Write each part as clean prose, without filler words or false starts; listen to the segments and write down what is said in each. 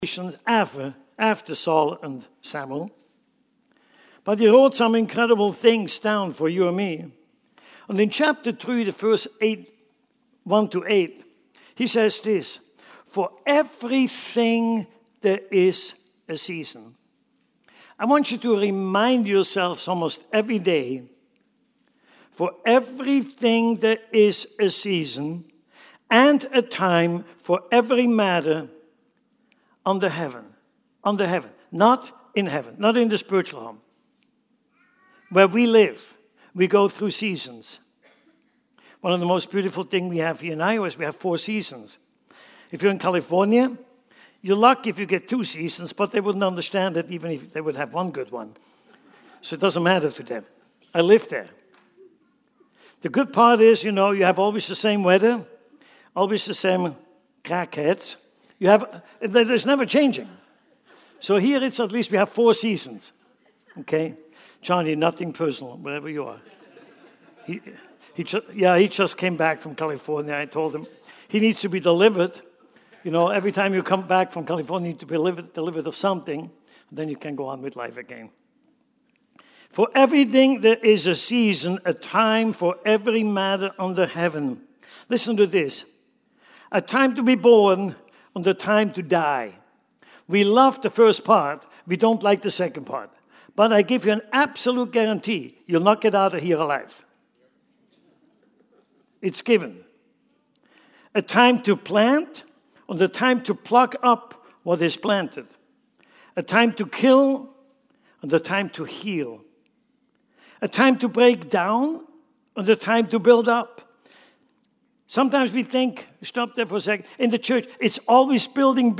after Saul and Samuel. But he wrote some incredible things down for you and me. And in chapter 3, the verse 1 to 8, he says this: for everything there is a season. I want you to remind yourselves almost every day, for everything there is a season and a time for every matter under heaven, not in heaven, not in the spiritual home. Where we live, we go through seasons. One of the most beautiful things we have here in Iowa is we have 4 seasons. If you're in California, you're lucky if you get 2 seasons, but they wouldn't understand it even if they would have one good one. So it doesn't matter to them. I live there. The good part is, you have always the same weather, always the same crackheads. There's never changing. So here it's at least we have 4 seasons. Okay? Johnny, nothing personal, wherever you are. He just came back from California. I told him he needs to be delivered. Every time you come back from California, you need to be delivered of something, and then you can go on with life again. For everything there is a season, a time for every matter under heaven. Listen to this. A time to be born and a time to die. We love the first part. We don't like the second part. But I give you an absolute guarantee, you'll not get out of here alive. It's given. A time to plant and a time to pluck up what is planted. A time to kill and a time to heal. A time to break down and a time to build up. Sometimes we think, stop there for a second, in the church, it's always building.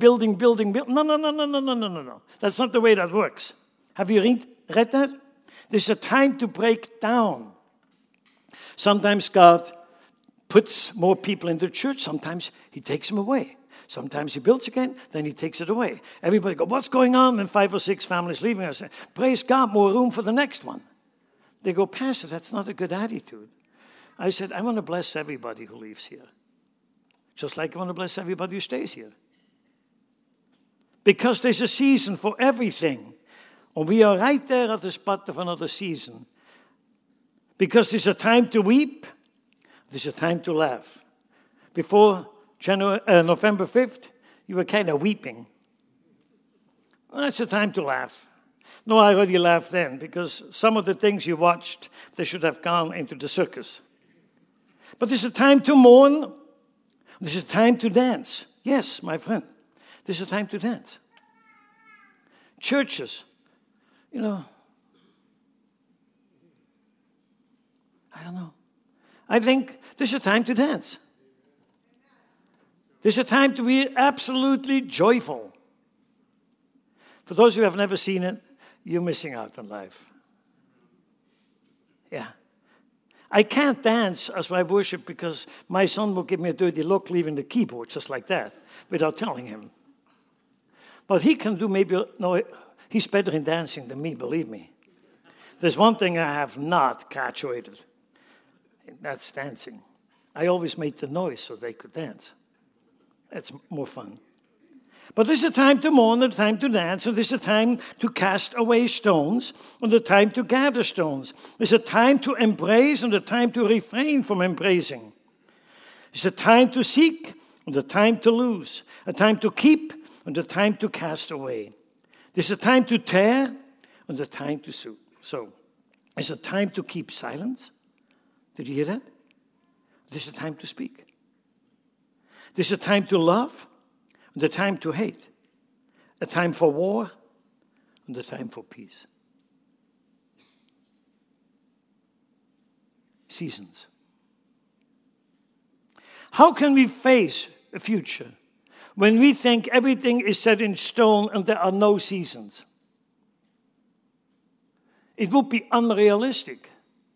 No. That's not the way that works. Have you read that? There's a time to break down. Sometimes God puts more people in the church. Sometimes he takes them away. Sometimes he builds again, then he takes it away. Everybody goes, what's going on? And 5 or 6 families leaving. I say, praise God, more room for the next one. They go, Pastor, that's not a good attitude. I said, I want to bless everybody who leaves here. Just like I want to bless everybody who stays here. Because there's a season for everything. And we are right there at the spot of another season. Because there's a time to weep, there's a time to laugh. Before November 5th, you were kind of weeping. Well, it's a time to laugh. No, I already laughed then, because some of the things you watched, they should have gone into the circus. But there's a time to mourn, there's a time to dance. Yes, my friend, there's a time to dance. Churches, I don't know. I think there's a time to dance. There's a time to be absolutely joyful. For those who have never seen it, you're missing out on life. Yeah. I can't dance as I worship because my son will give me a dirty look leaving the keyboard just like that without telling him. But he can do he's better in dancing than me, believe me. There's one thing I have not graduated. That's dancing. I always made the noise so they could dance. That's more fun. But there's a time to mourn and a time to dance, and there's a time to cast away stones and a time to gather stones. There's a time to embrace and a time to refrain from embracing. There's a time to seek and a time to lose, a time to keep and a time to cast away. There's a time to tear and a time to sow. There's a time to keep silence. Did you hear that? There's a time to speak. There's a time to love and a time to hate. A time for war and a time for peace. Seasons. How can we face a future when we think everything is set in stone and there are no seasons? It would be unrealistic.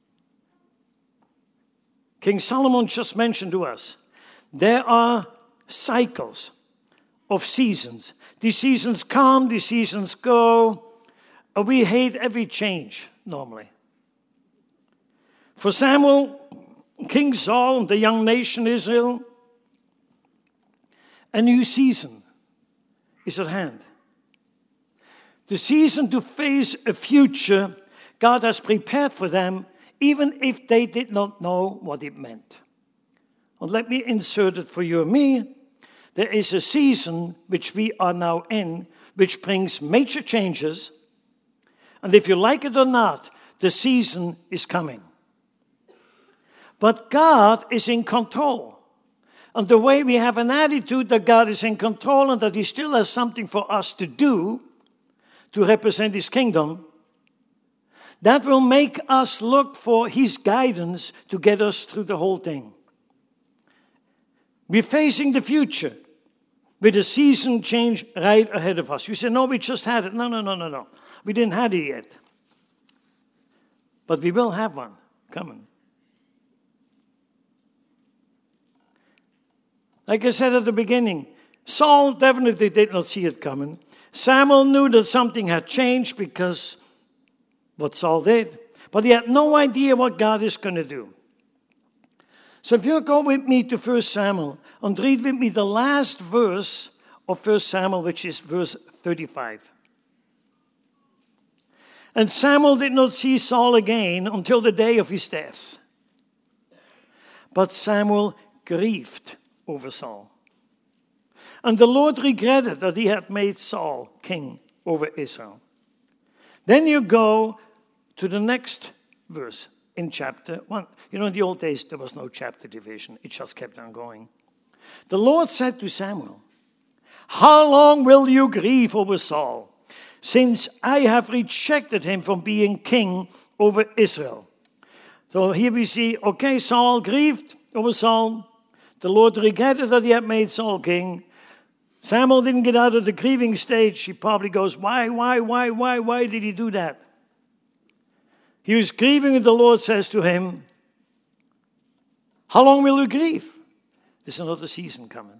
King Solomon just mentioned to us, there are cycles of seasons. These seasons come, these seasons go, and we hate every change normally. For Samuel, King Saul, and the young nation Israel, a new season is at hand. The season to face a future God has prepared for them, even if they did not know what it meant. And let me insert it for you and me. There is a season which we are now in, which brings major changes. And if you like it or not, the season is coming. But God is in control. And the way we have an attitude that God is in control and that He still has something for us to do to represent His kingdom, that will make us look for His guidance to get us through the whole thing. We're facing the future with a season change right ahead of us. You say, no, we just had it. No. We didn't have it yet. But we will have one coming. Like I said at the beginning, Saul definitely did not see it coming. Samuel knew that something had changed because what Saul did. But he had no idea what God is going to do. So if you go with me to 1 Samuel and read with me the last verse of 1 Samuel, which is verse 35. And Samuel did not see Saul again until the day of his death. But Samuel grieved over Saul. And the Lord regretted that he had made Saul king over Israel. Then you go to the next verse in chapter 1. You know, in the old days, there was no chapter division. It just kept on going. The Lord said to Samuel, how long will you grieve over Saul, since I have rejected him from being king over Israel? So here we see, okay, Saul grieved over Saul. The Lord regretted that he had made Saul king. Samuel didn't get out of the grieving stage. He probably goes, why did he do that? He was grieving, and the Lord says to him, how long will you grieve? There's another season coming.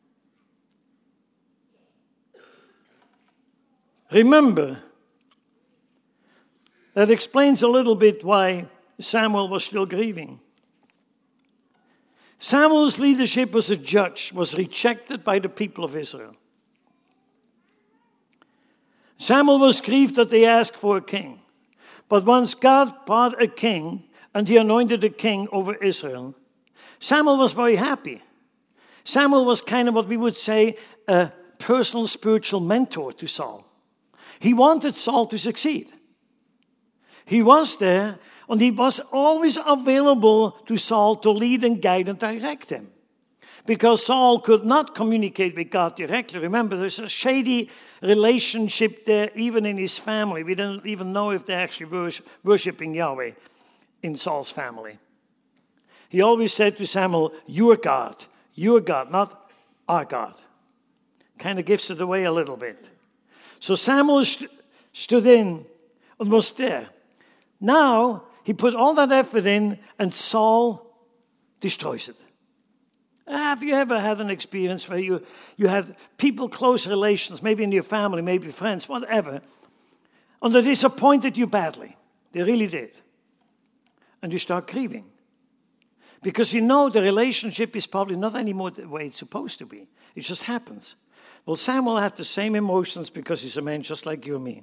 Remember, that explains a little bit why Samuel was still grieving. Samuel's leadership as a judge was rejected by the people of Israel. Samuel was grieved that they asked for a king. But once God brought a king and he anointed a king over Israel, Samuel was very happy. Samuel was kind of what we would say a personal spiritual mentor to Saul. He wanted Saul to succeed. He was there, and he was always available to Saul to lead and guide and direct him. Because Saul could not communicate with God directly. Remember, there's a shady relationship there, even in his family. We don't even know if they're actually worshiping Yahweh in Saul's family. He always said to Samuel, your God, not our God. Kind of gives it away a little bit. So Samuel stood in and was there. Now, he put all that effort in, and Saul destroys it. Have you ever had an experience where you had people, close relations, maybe in your family, maybe friends, whatever, and they disappointed you badly? They really did. And you start grieving. Because you know the relationship is probably not anymore the way it's supposed to be. It just happens. Well, Samuel had the same emotions because he's a man just like you and me.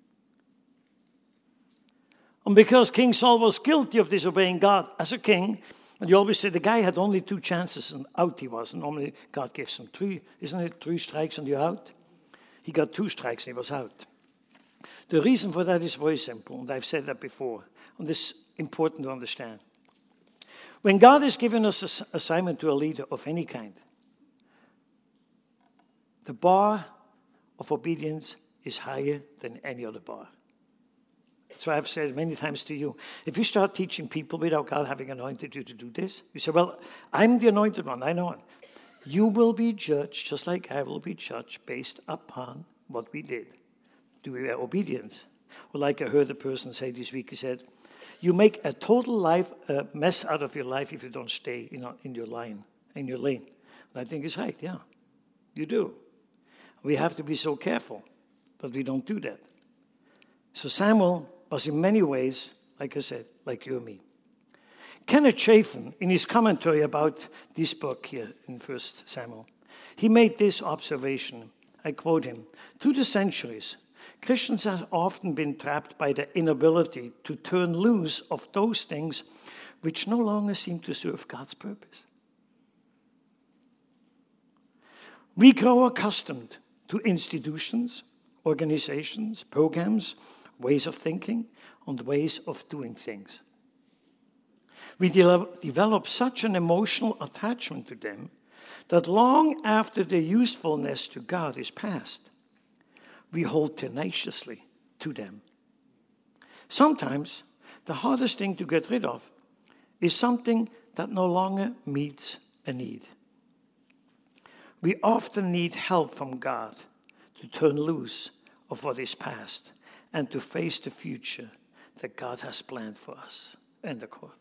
And because King Saul was guilty of disobeying God as a king, and you always say the guy had only 2 chances and out he was. And normally God gives him 3, isn't it? 3 strikes and you're out. He got 2 strikes and he was out. The reason for that is very simple, and I've said that before, and this is important to understand. When God has given us an assignment to a leader of any kind, the bar of obedience is higher than any other bar. That's why I've said many times to you, if you start teaching people without God having anointed you to do this, you say, well, I'm the anointed one, I know it. You will be judged just like I will be judged based upon what we did. Do we have obedience? Or like I heard a person say this week, he said, you make a total mess out of your life if you don't stay in your lane. And I think it's right, yeah, you do. We have to be so careful that we don't do that. So Samuel was in many ways, like I said, like you and me. Kenneth Chafin, in his commentary about this book here in 1 Samuel, he made this observation, I quote him, "Through the centuries, Christians have often been trapped by their inability to turn loose of those things which no longer seem to serve God's purpose. We grow accustomed to institutions, organizations, programs, ways of thinking, and ways of doing things. We develop such an emotional attachment to them that long after their usefulness to God is past, we hold tenaciously to them. Sometimes the hardest thing to get rid of is something that no longer meets a need. We often need help from God to turn loose of what is past and to face the future that God has planned for us." End of quote.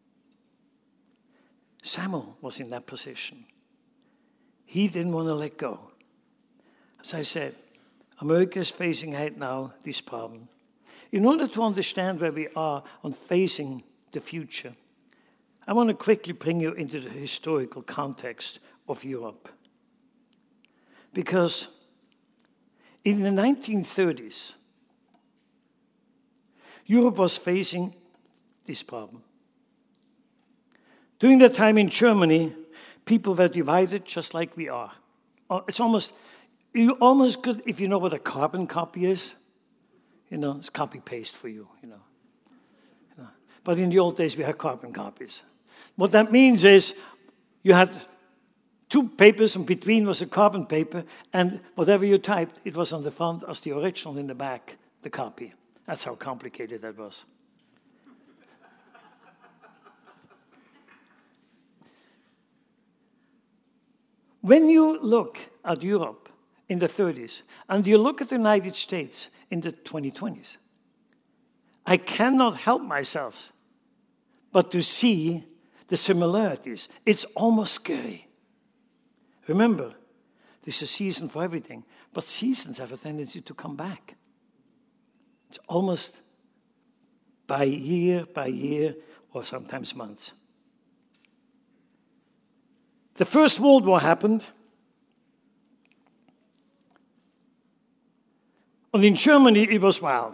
Samuel was in that position. He didn't want to let go. As I said, America is facing right now this problem. In order to understand where we are on facing the future, I want to quickly bring you into the historical context of Europe. Because in the 1930s, Europe was facing this problem. During that time in Germany, people were divided just like we are. It's almost good if you know what a carbon copy is. It's copy-paste for you, But in the old days, we had carbon copies. What that means is you had two papers, and between was a carbon paper, and whatever you typed, it was on the front as the original, in the back, the copy. That's how complicated that was. When you look at Europe in the 30s, and you look at the United States in the 2020s, I cannot help myself but to see the similarities. It's almost scary. Remember, there's a season for everything, but seasons have a tendency to come back. It's almost by year, or sometimes months. The First World War happened, and in Germany it was wild.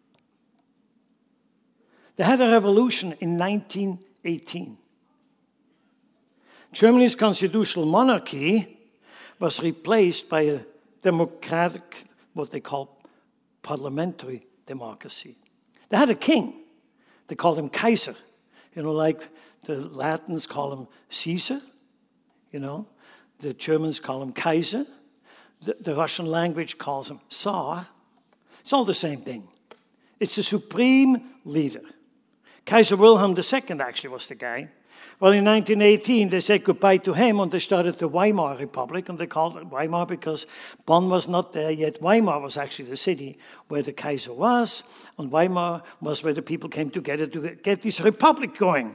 They had a revolution in 1918. Germany's constitutional monarchy was replaced by a democratic, what they call parliamentary democracy. They had a king. They called him Kaiser. Like the Latins call him Caesar. The Germans call him Kaiser. The Russian language calls him Tsar. It's all the same thing. It's the supreme leader. Kaiser Wilhelm II actually was the guy. Well, in 1918, they said goodbye to him, and they started the Weimar Republic, and they called it Weimar because Bonn was not there yet. Weimar was actually the city where the Kaiser was, and Weimar was where the people came together to get this republic going.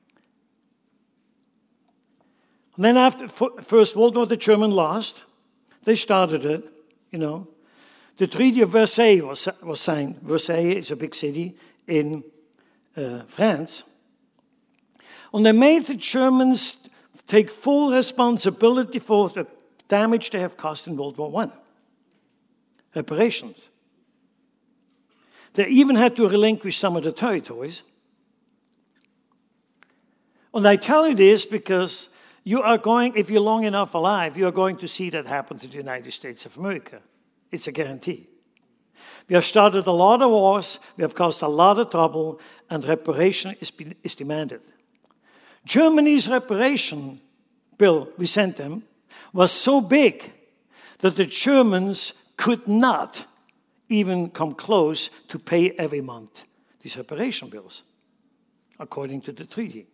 And then after First World War, the Germans lost. They started it, The Treaty of Versailles was signed. Versailles is a big city in France. And they made the Germans take full responsibility for the damage they have caused in World War I. Reparations. They even had to relinquish some of the territories. And I tell you this because you are going, if you're long enough alive, you are going to see that happen to the United States of America. It's a guarantee. We have started a lot of wars, we have caused a lot of trouble, and reparation is demanded. Germany's reparation bill we sent them was so big that the Germans could not even come close to pay every month these reparation bills, according to the treaty.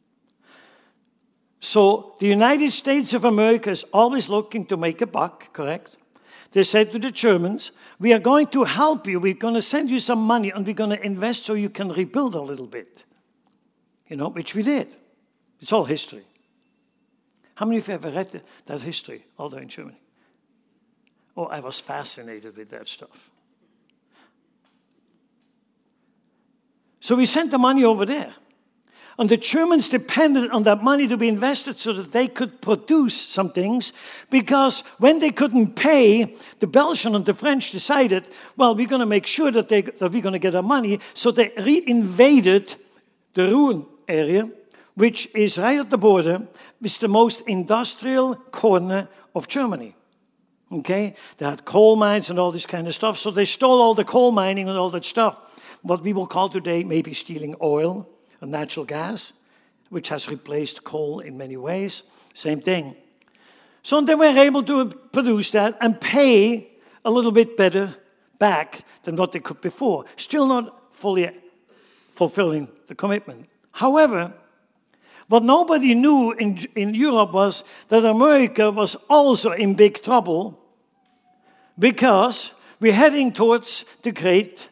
So the United States of America is always looking to make a buck, correct? They said to the Germans, we are going to help you, we're going to send you some money, and we're going to invest so you can rebuild a little bit. Which we did. It's all history. How many of you have ever read that history, all there in Germany? Oh, I was fascinated with that stuff. So we sent the money over there. And the Germans depended on that money to be invested so that they could produce some things, because when they couldn't pay, the Belgian and the French decided, well, we're going to make sure that we're going to get our money. So they reinvaded the Ruhr area, which is right at the border, with the most industrial corner of Germany. Okay? They had coal mines and all this kind of stuff, so they stole all the coal mining and all that stuff. What we will call today maybe stealing oil and natural gas, which has replaced coal in many ways. Same thing. So they were able to produce that and pay a little bit better back than what they could before. Still not fully fulfilling the commitment. However, what nobody knew in Europe was that America was also in big trouble, because we're heading towards the great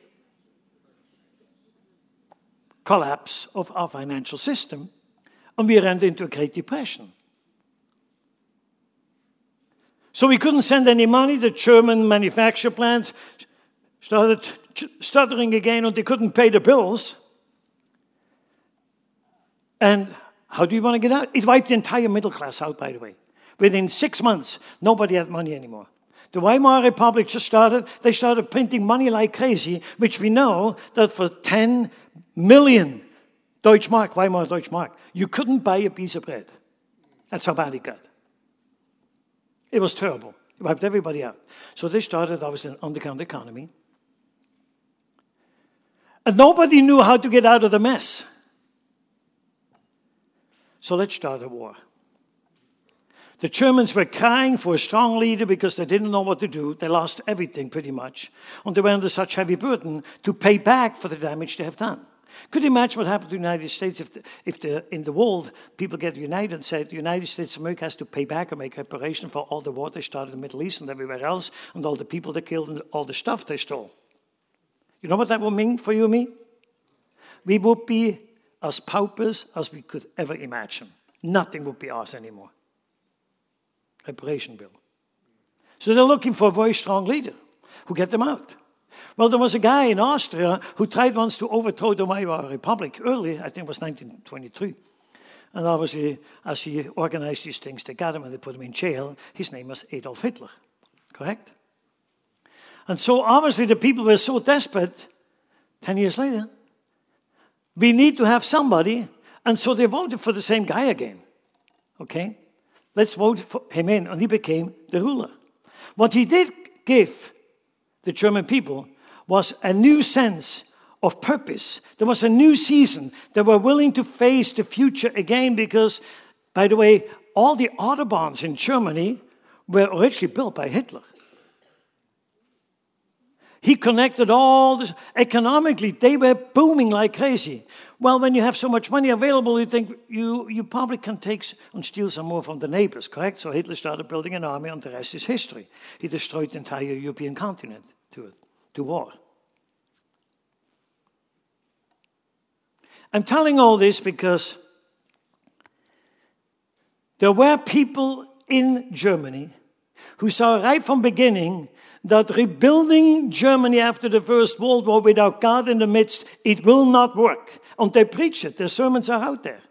collapse of our financial system, and we ran into a Great Depression. So we couldn't send any money. The German manufacture plants started stuttering again, and they couldn't pay the bills. And how do you want to get out? It wiped the entire middle class out, by the way. Within 6 months, nobody had money anymore. The Weimar Republic just started. They started printing money like crazy, which we know that for 10 million Deutschmark, Weimar Deutschmark, you couldn't buy a piece of bread. That's how bad it got. It was terrible. It wiped everybody out. So they started, obviously, an underground economy. And nobody knew how to get out of the mess. So let's start a war. The Germans were crying for a strong leader because they didn't know what to do. They lost everything pretty much. And they were under such heavy burden to pay back for the damage they have done. Could you imagine what happened to the United States if in the world people get united and said the United States of America has to pay back or make reparation for all the war they started in the Middle East and everywhere else, and all the people they killed and all the stuff they stole? You know what that would mean for you and me? We would be as paupers as we could ever imagine. Nothing would be ours anymore. Reparation bill. So they're looking for a very strong leader who get them out. Well, there was a guy in Austria who tried once to overthrow the Weimar Republic early, I think it was 1923. And obviously, as he organized these things, they got him and they put him in jail. His name was Adolf Hitler, correct? And so obviously the people were so desperate, 10 years later, we need to have somebody, and so they voted for the same guy again, okay? Let's vote for him in, and he became the ruler. What he did give the German people was a new sense of purpose. There was a new season. They were willing to face the future again because, by the way, all the autobahns in Germany were originally built by Hitler. He connected all this. Economically, they were booming like crazy. Well, when you have so much money available, you think you probably can take and steal some more from the neighbors, correct? So Hitler started building an army, and the rest is history. He destroyed the entire European continent to war. I'm telling all this because there were people in Germany who saw right from beginning that rebuilding Germany after the First World War without God in the midst, it will not work. And they preach it. Their sermons are out there.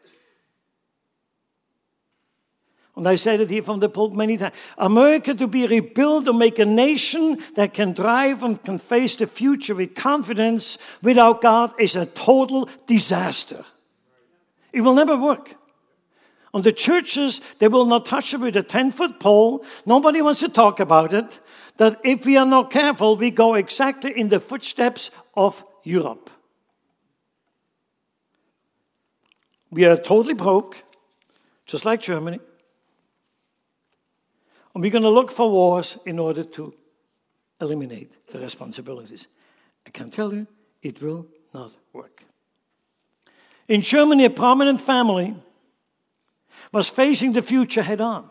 And I said it here from the pulpit many times. America to be rebuilt or make a nation that can thrive and can face the future with confidence without God is a total disaster. It will never work. And the churches, they will not touch it with a 10-foot pole. Nobody wants to talk about it. That if we are not careful, we go exactly in the footsteps of Europe. We are totally broke, just like Germany. And we're going to look for wars in order to eliminate the responsibilities. I can tell you, it will not work. In Germany, a prominent family was facing the future head on.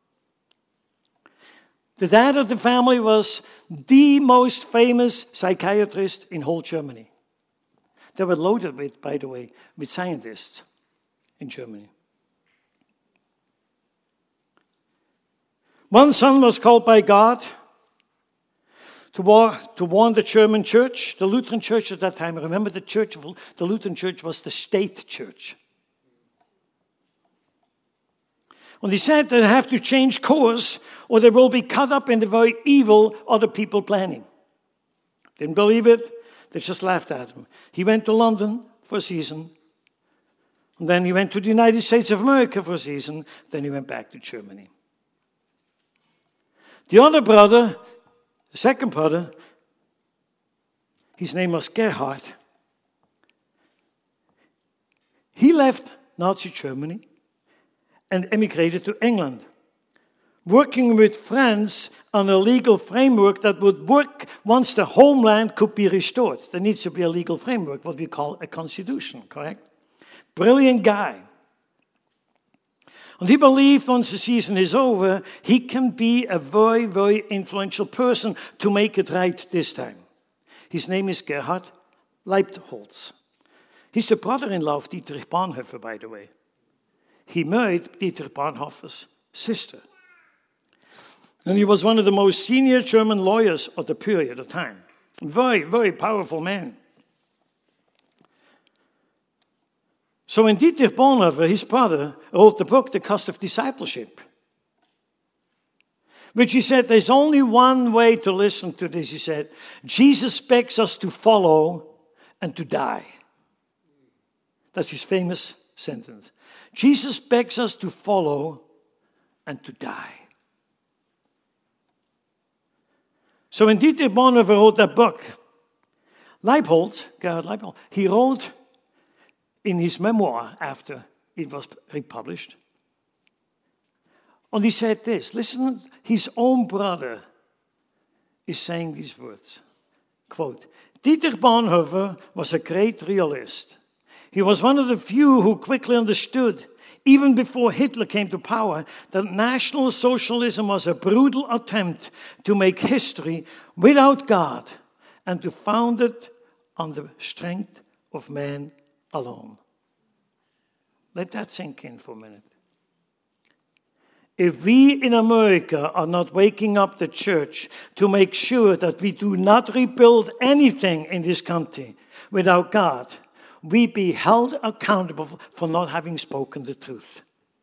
The dad of the family was the most famous psychiatrist in whole Germany. They were loaded with, by the way, with scientists in Germany. One son was called by God to warn the German church, the Lutheran church at that time. Remember, the Lutheran church was the state church. And he said they have to change course or they will be caught up in the very evil other people planning. Didn't believe it. They just laughed at him. He went to London for a season. And then he went to the United States of America for a season. Then he went back to Germany. The other brother, the second brother, his name was Gerhard. He left Nazi Germany and emigrated to England, working with friends on a legal framework that would work once the homeland could be restored. There needs to be a legal framework, what we call a constitution, correct? Brilliant guy. And he believed once the season is over, he can be a very, very influential person to make it right this time. His name is Gerhard Leibholz. He's the brother-in-law of Dietrich Bonhoeffer, by the way. He married Dietrich Bonhoeffer's sister. And he was one of the most senior German lawyers of the period of time. Very, very powerful man. So when Dietrich Bonhoeffer, his brother, wrote the book, The Cost of Discipleship, which he said, there's only one way to listen to this. He said, Jesus begs us to follow and to die. That's his famous sentence. Jesus begs us to follow and to die. So when Dietrich Bonhoeffer wrote that book, Gerhard Leibholz, he wrote in his memoir after it was republished, and he said this, listen, his own brother is saying these words, quote, Dietrich Bonhoeffer was a great realist. He was one of the few who quickly understood, even before Hitler came to power, that National Socialism was a brutal attempt to make history without God and to found it on the strength of man alone. Let that sink in for a minute. If we in America are not waking up the church to make sure that we do not rebuild anything in this country without God, we be held accountable for not having spoken the truth.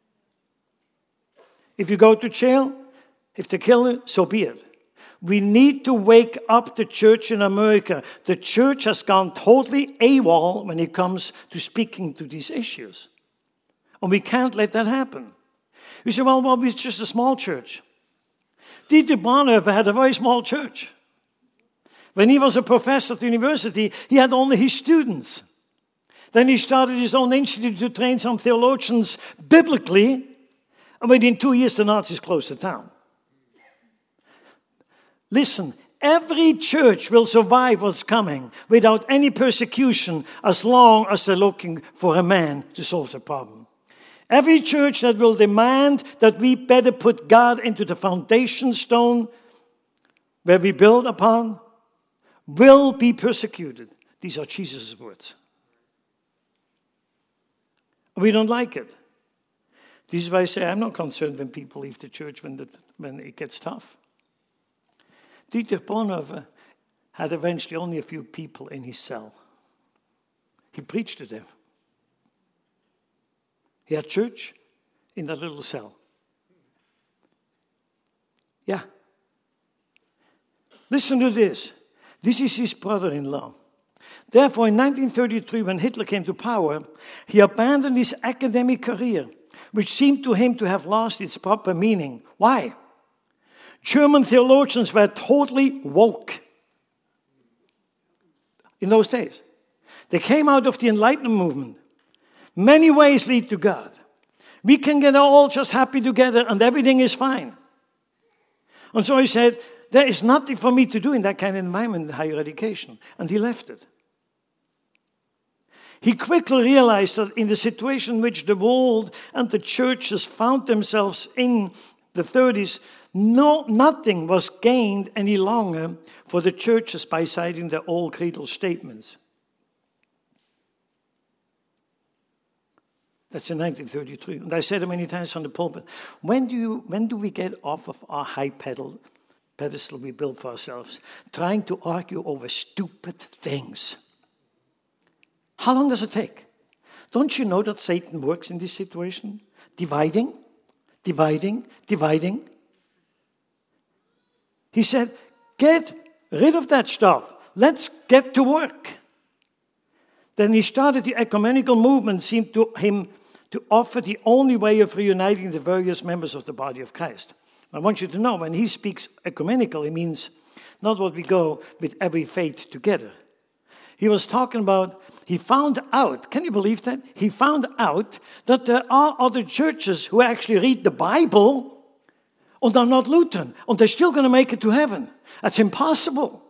If you go to jail, if they kill you, so be it. We need to wake up the church in America. The church has gone totally AWOL when it comes to speaking to these issues. And we can't let that happen. You say, well, we're just a small church. Dietrich Bonhoeffer had a very small church. When he was a professor at the university, he had only his students. Then he started his own institute to train some theologians biblically. And within 2 years, the Nazis closed the town. Listen, every church will survive what's coming without any persecution as long as they're looking for a man to solve the problem. Every church that will demand that we better put God into the foundation stone where we build upon will be persecuted. These are Jesus' words. We don't like it. This is why I say I'm not concerned when people leave the church when it gets tough. Dietrich Bonhoeffer had eventually only a few people in his cell. He preached to them. He had church in that little cell. Yeah. Listen to this. This is his brother-in-law. Therefore, in 1933, when Hitler came to power, he abandoned his academic career, which seemed to him to have lost its proper meaning. Why? German theologians were totally woke in those days. They came out of the Enlightenment movement. Many ways lead to God. We can get all just happy together and everything is fine. And so he said, there is nothing for me to do in that kind of environment in higher education. And he left it. He quickly realized that in the situation in which the world and the churches found themselves in the 30s, nothing was gained any longer for the churches by citing their old creedal statements. That's in 1933. And I said it many times from the pulpit. When do we get off of our high pedestal we built for ourselves, trying to argue over stupid things? How long does it take? Don't you know that Satan works in this situation? Dividing, Dividing. He said, get rid of that stuff. Let's get to work. Then he started the ecumenical movement, seemed to him to offer the only way of reuniting the various members of the body of Christ. I want you to know, when he speaks ecumenical, it means not what we go with every faith together. He was talking about, he found out, can you believe that? He found out that there are other churches who actually read the Bible and are not Lutheran, and they're still going to make it to heaven. That's impossible.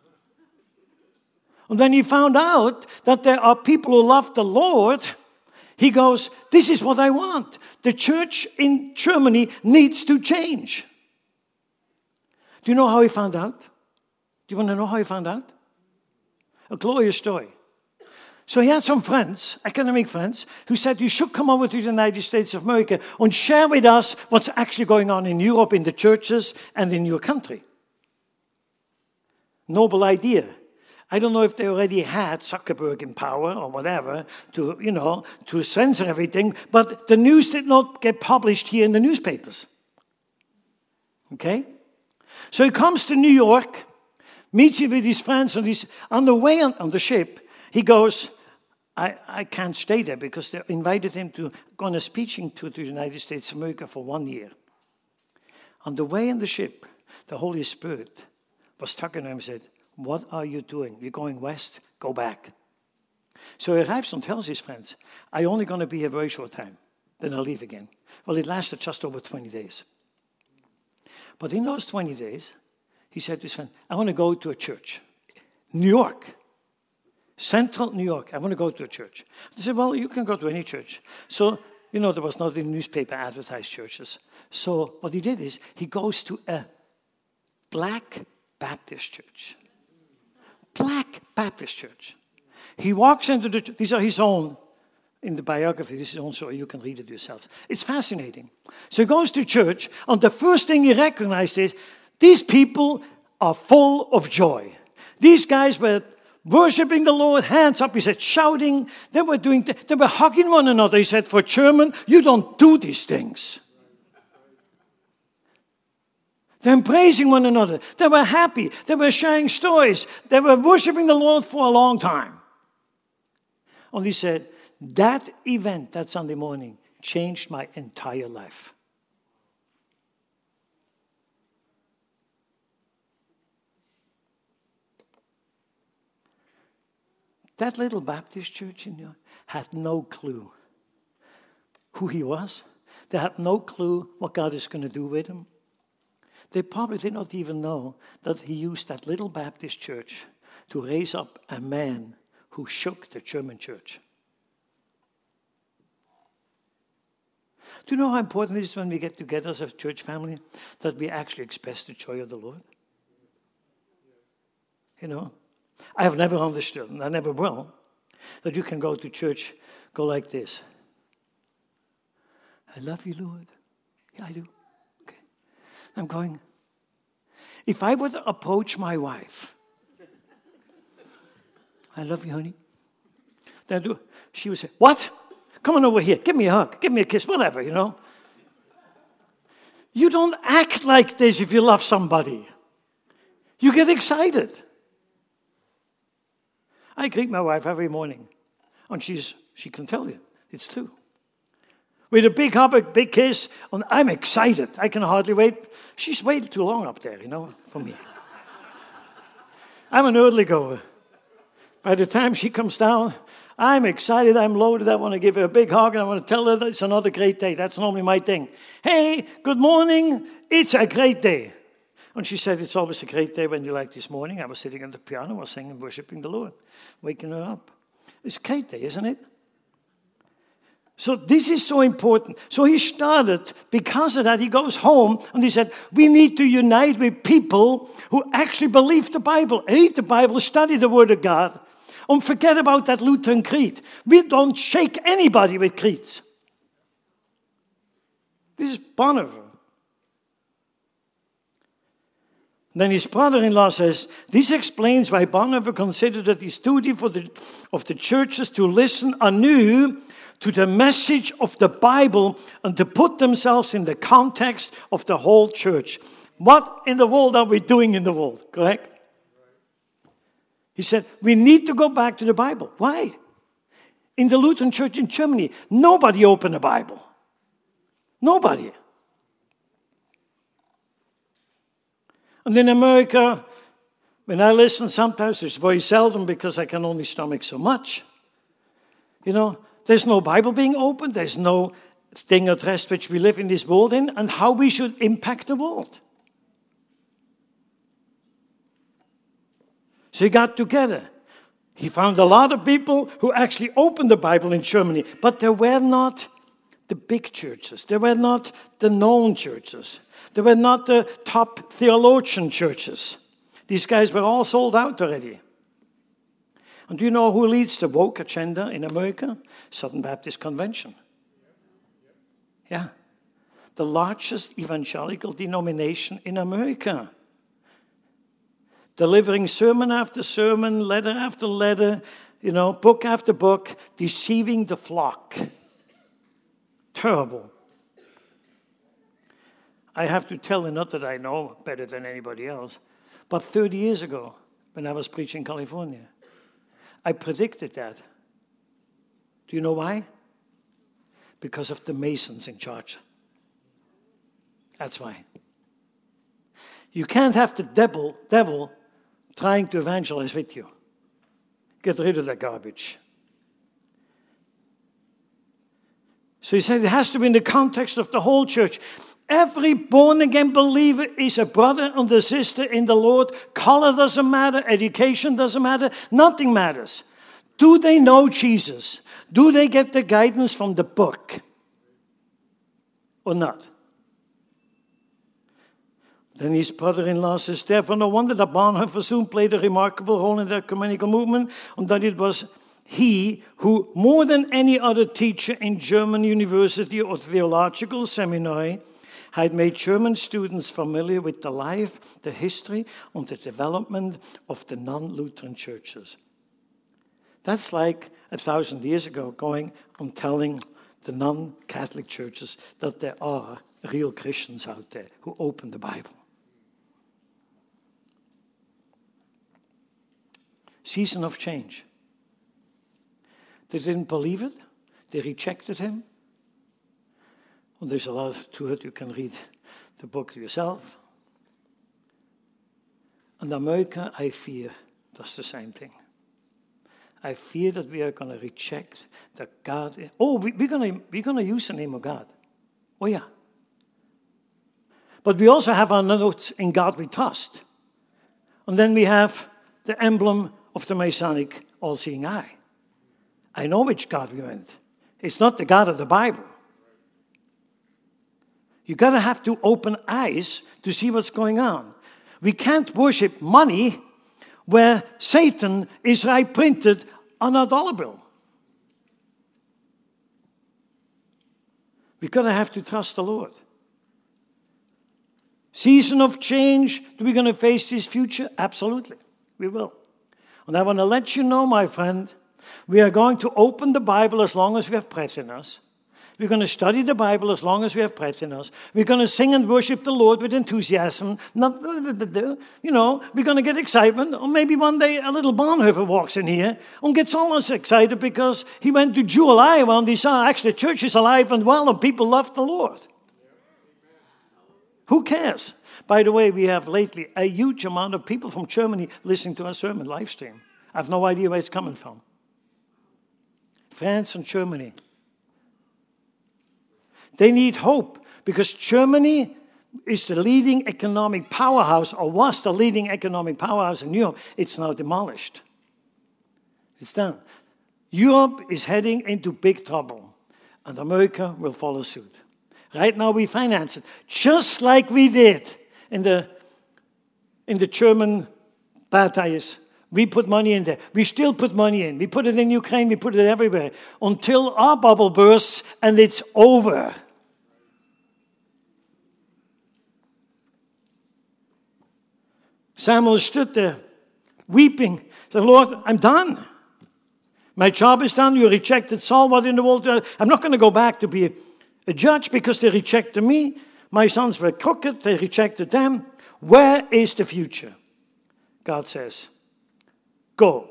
And when he found out that there are people who love the Lord, he goes, this is what I want. The church in Germany needs to change. Do you know how he found out? Do you want to know how he found out? A glorious story. So he had some friends, academic friends, who said, you should come over to the United States of America and share with us what's actually going on in Europe, in the churches, and in your country. Noble idea. I don't know if they already had Zuckerberg in power or whatever to censor everything, but the news did not get published here in the newspapers. Okay? So he comes to New York, meets with his friends, and on the way on the ship, he goes, I can't stay there because they invited him to go on a speaking tour to the United States of America for 1 year. On the way on the ship, the Holy Spirit was talking to him and said, what are you doing? You're going west? Go back. So he arrives and tells his friends, I'm only going to be a very short time. Then I'll leave again. Well, it lasted just over 20 days. But in those 20 days, he said to his friend, I want to go to a church. New York. Central New York. I want to go to a church. They said, well, you can go to any church. So, there was not in the newspaper advertised churches. So what he did is he goes to a Black Baptist church. Black Baptist church. He walks into the church. These are his own, in the biography, this is his own story. You can read it yourselves. It's fascinating. So he goes to church, and the first thing he recognized is, these people are full of joy. These guys were worshiping the Lord, hands up, he said, shouting. They were hugging one another. He said, for German, you don't do these things. They're praising one another. They were happy. They were sharing stories. They were worshiping the Lord for a long time. And he said, that event, that Sunday morning, changed my entire life. That little Baptist church in New York had no clue who he was. They had no clue what God is going to do with him. They probably did not even know that he used that little Baptist church to raise up a man who shook the German church. Do you know how important it is when we get together as a church family that we actually express the joy of the Lord? I have never understood, and I never will, that you can go to church, go like this. I love you, Lord. Yeah, I do. Okay. I'm going. If I would approach my wife, I love you, honey. Then she would say, what? Come on over here. Give me a hug. Give me a kiss. Whatever, You don't act like this if you love somebody. You get excited. I greet my wife every morning, and she can tell you, it's true. With a big hug, a big kiss, and I'm excited. I can hardly wait. She's waited too long up there, for me. I'm an early goer. By the time she comes down, I'm excited, I'm loaded, I want to give her a big hug, and I want to tell her that it's another great day. That's normally my thing. Hey, good morning, it's a great day. And she said, it's always a great day when you like this morning. I was sitting on the piano, I was singing, worshiping the Lord, waking her up. It's a great day, isn't it? So this is so important. So he started, because of that, he goes home and he said, we need to unite with people who actually believe the Bible, read the Bible, study the Word of God, and forget about that Lutheran creed. We don't shake anybody with creeds. This is Bonhoeffer. Then his brother-in-law says, this explains why Bonhoeffer considered it his duty of the churches to listen anew to the message of the Bible and to put themselves in the context of the whole church. What in the world are we doing in the world, correct? He said, we need to go back to the Bible. Why? In the Lutheran Church in Germany, nobody opened the Bible. Nobody. And in America, when I listen sometimes, it's very seldom because I can only stomach so much. You know, there's no Bible being opened. There's no thing addressed which we live in this world in and how we should impact the world. So he got together. He found a lot of people who actually opened the Bible in Germany, but they were not the big churches. They were not the known churches. They were not the top theologian churches. These guys were all sold out already. And do you know who leads the woke agenda in America? Southern Baptist Convention. Yeah. The largest evangelical denomination in America. Delivering sermon after sermon, letter after letter, book after book, deceiving the flock. Terrible. I have to tell you, not that I know better than anybody else, but 30 years ago, when I was preaching in California, I predicted that. Do you know why? Because of the Masons in charge. That's why. You can't have the devil trying to evangelize with you. Get rid of that garbage. So he said it has to be in the context of the whole church. Every born-again believer is a brother and a sister in the Lord. Color doesn't matter. Education doesn't matter. Nothing matters. Do they know Jesus? Do they get the guidance from the book? Or not? Then his brother-in-law says, therefore, no wonder that Bonhoeffer soon played a remarkable role in the ecumenical movement, and that it was he who, more than any other teacher in German university or theological seminary, had made German students familiar with the life, the history, and the development of the non-Lutheran churches. That's like 1,000 years ago going and telling the non-Catholic churches that there are real Christians out there who open the Bible. Season of change. They didn't believe it. They rejected him. And there's a lot to it. You can read the book yourself. And America, I fear, does the same thing. I fear that we are going to reject that God. We're going to use the name of God. Oh, yeah. But we also have our notes in God we trust. And then we have the emblem of the Masonic all-seeing eye. I know which God we meant. It's not the God of the Bible. You got to have to open eyes to see what's going on. We can't worship money where Satan is right printed on a dollar bill. We're going to have to trust the Lord. Season of change. Are we going to face this future? Absolutely, we will. And I want to let you know, my friend, we are going to open the Bible as long as we have breath in us. We're going to study the Bible as long as we have breath in us. We're going to sing and worship the Lord with enthusiasm. We're going to get excitement. Or maybe one day a little Bonhoeffer walks in here and gets almost excited because he went to Jewel, Iowa, and he saw actually the church is alive and well and people love the Lord. Who cares? By the way, we have lately a huge amount of people from Germany listening to our sermon live stream. I have no idea where it's coming from. France and Germany. They need hope because Germany is the leading economic powerhouse, or was the leading economic powerhouse in Europe. It's now demolished. It's done. Europe is heading into big trouble, and America will follow suit. Right now we finance it, just like we did in the German battles. We put money in there. We still put money in. We put it in Ukraine. We put it everywhere until our bubble bursts and it's over. Samuel stood there weeping. Said, Lord, I'm done. My job is done. You rejected Saul. What in the world? I'm not going to go back to be a judge because they rejected me. My sons were crooked. They rejected them. Where is the future? God says, go.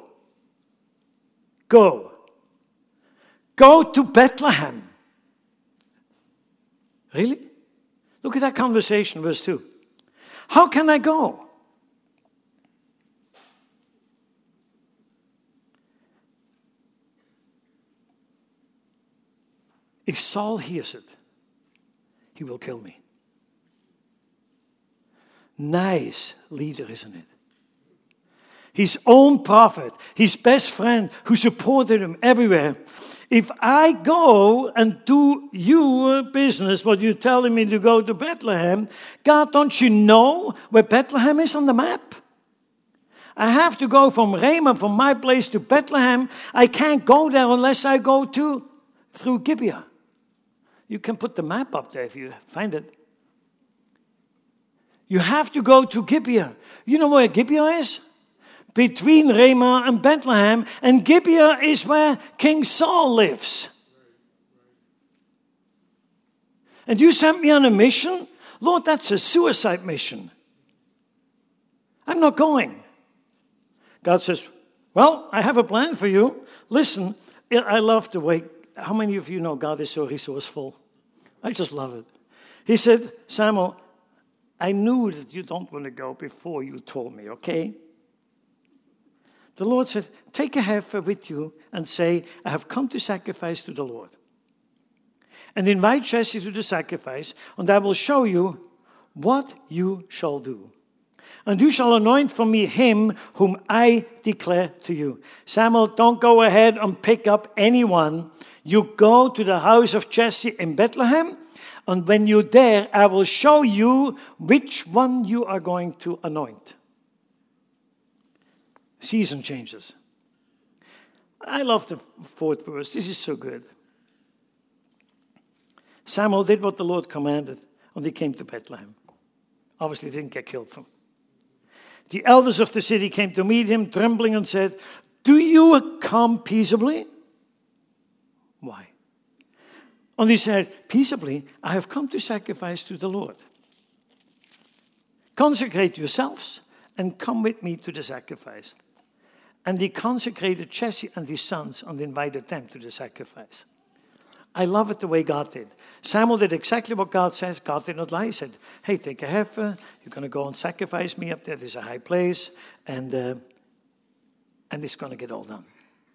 Go. Go to Bethlehem. Really? Look at that conversation, verse 2. How can I go? If Saul hears it, he will kill me. Nice leader, isn't it? His own prophet, his best friend who supported him everywhere. If I go and do your business, what you're telling me to go to Bethlehem, God, don't you know where Bethlehem is on the map? I have to go from Ramah, from my place to Bethlehem. I can't go there unless I go through Gibeah. You can put the map up there if you find it. You have to go to Gibeah. You know where Gibeah is? Between Ramah and Bethlehem. And Gibeah is where King Saul lives. And you sent me on a mission? Lord, that's a suicide mission. I'm not going. God says, well, I have a plan for you. Listen, I love the way, how many of you know God is so resourceful? I just love it. He said, Samuel, I knew that you don't want to go before you told me, okay? The Lord said, take a heifer with you and say, I have come to sacrifice to the Lord. And invite Jesse to the sacrifice, and I will show you what you shall do. And you shall anoint for me him whom I declare to you. Samuel, don't go ahead and pick up anyone. You go to the house of Jesse in Bethlehem, and when you're there, I will show you which one you are going to anoint. Season changes. I love the 4th verse. This is so good. Samuel did what the Lord commanded, and he came to Bethlehem. Obviously, he didn't get killed from. The elders of the city came to meet him, trembling, and said, do you come peaceably? Why? And he said, peaceably, I have come to sacrifice to the Lord. Consecrate yourselves and come with me to the sacrifice. And he consecrated Jesse and his sons and invited them to the sacrifice. I love it the way God did. Samuel did exactly what God says. God did not lie. He said, hey, take a heifer. You're going to go and sacrifice me up there. There's a high place. And it's going to get all done.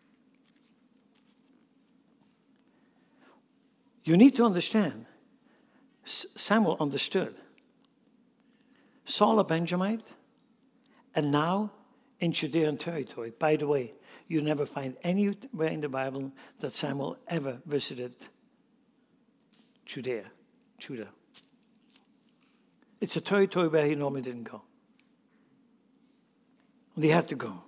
You need to understand. Samuel understood. Saul a Benjamite. And now in Judean territory. By the way, you never find anywhere in the Bible that Samuel ever visited Judah. It's a territory where he normally didn't go. And he had to go.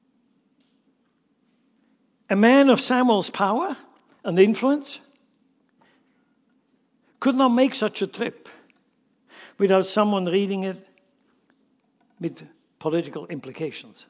A man of Samuel's power and influence could not make such a trip without someone reading it with political implications.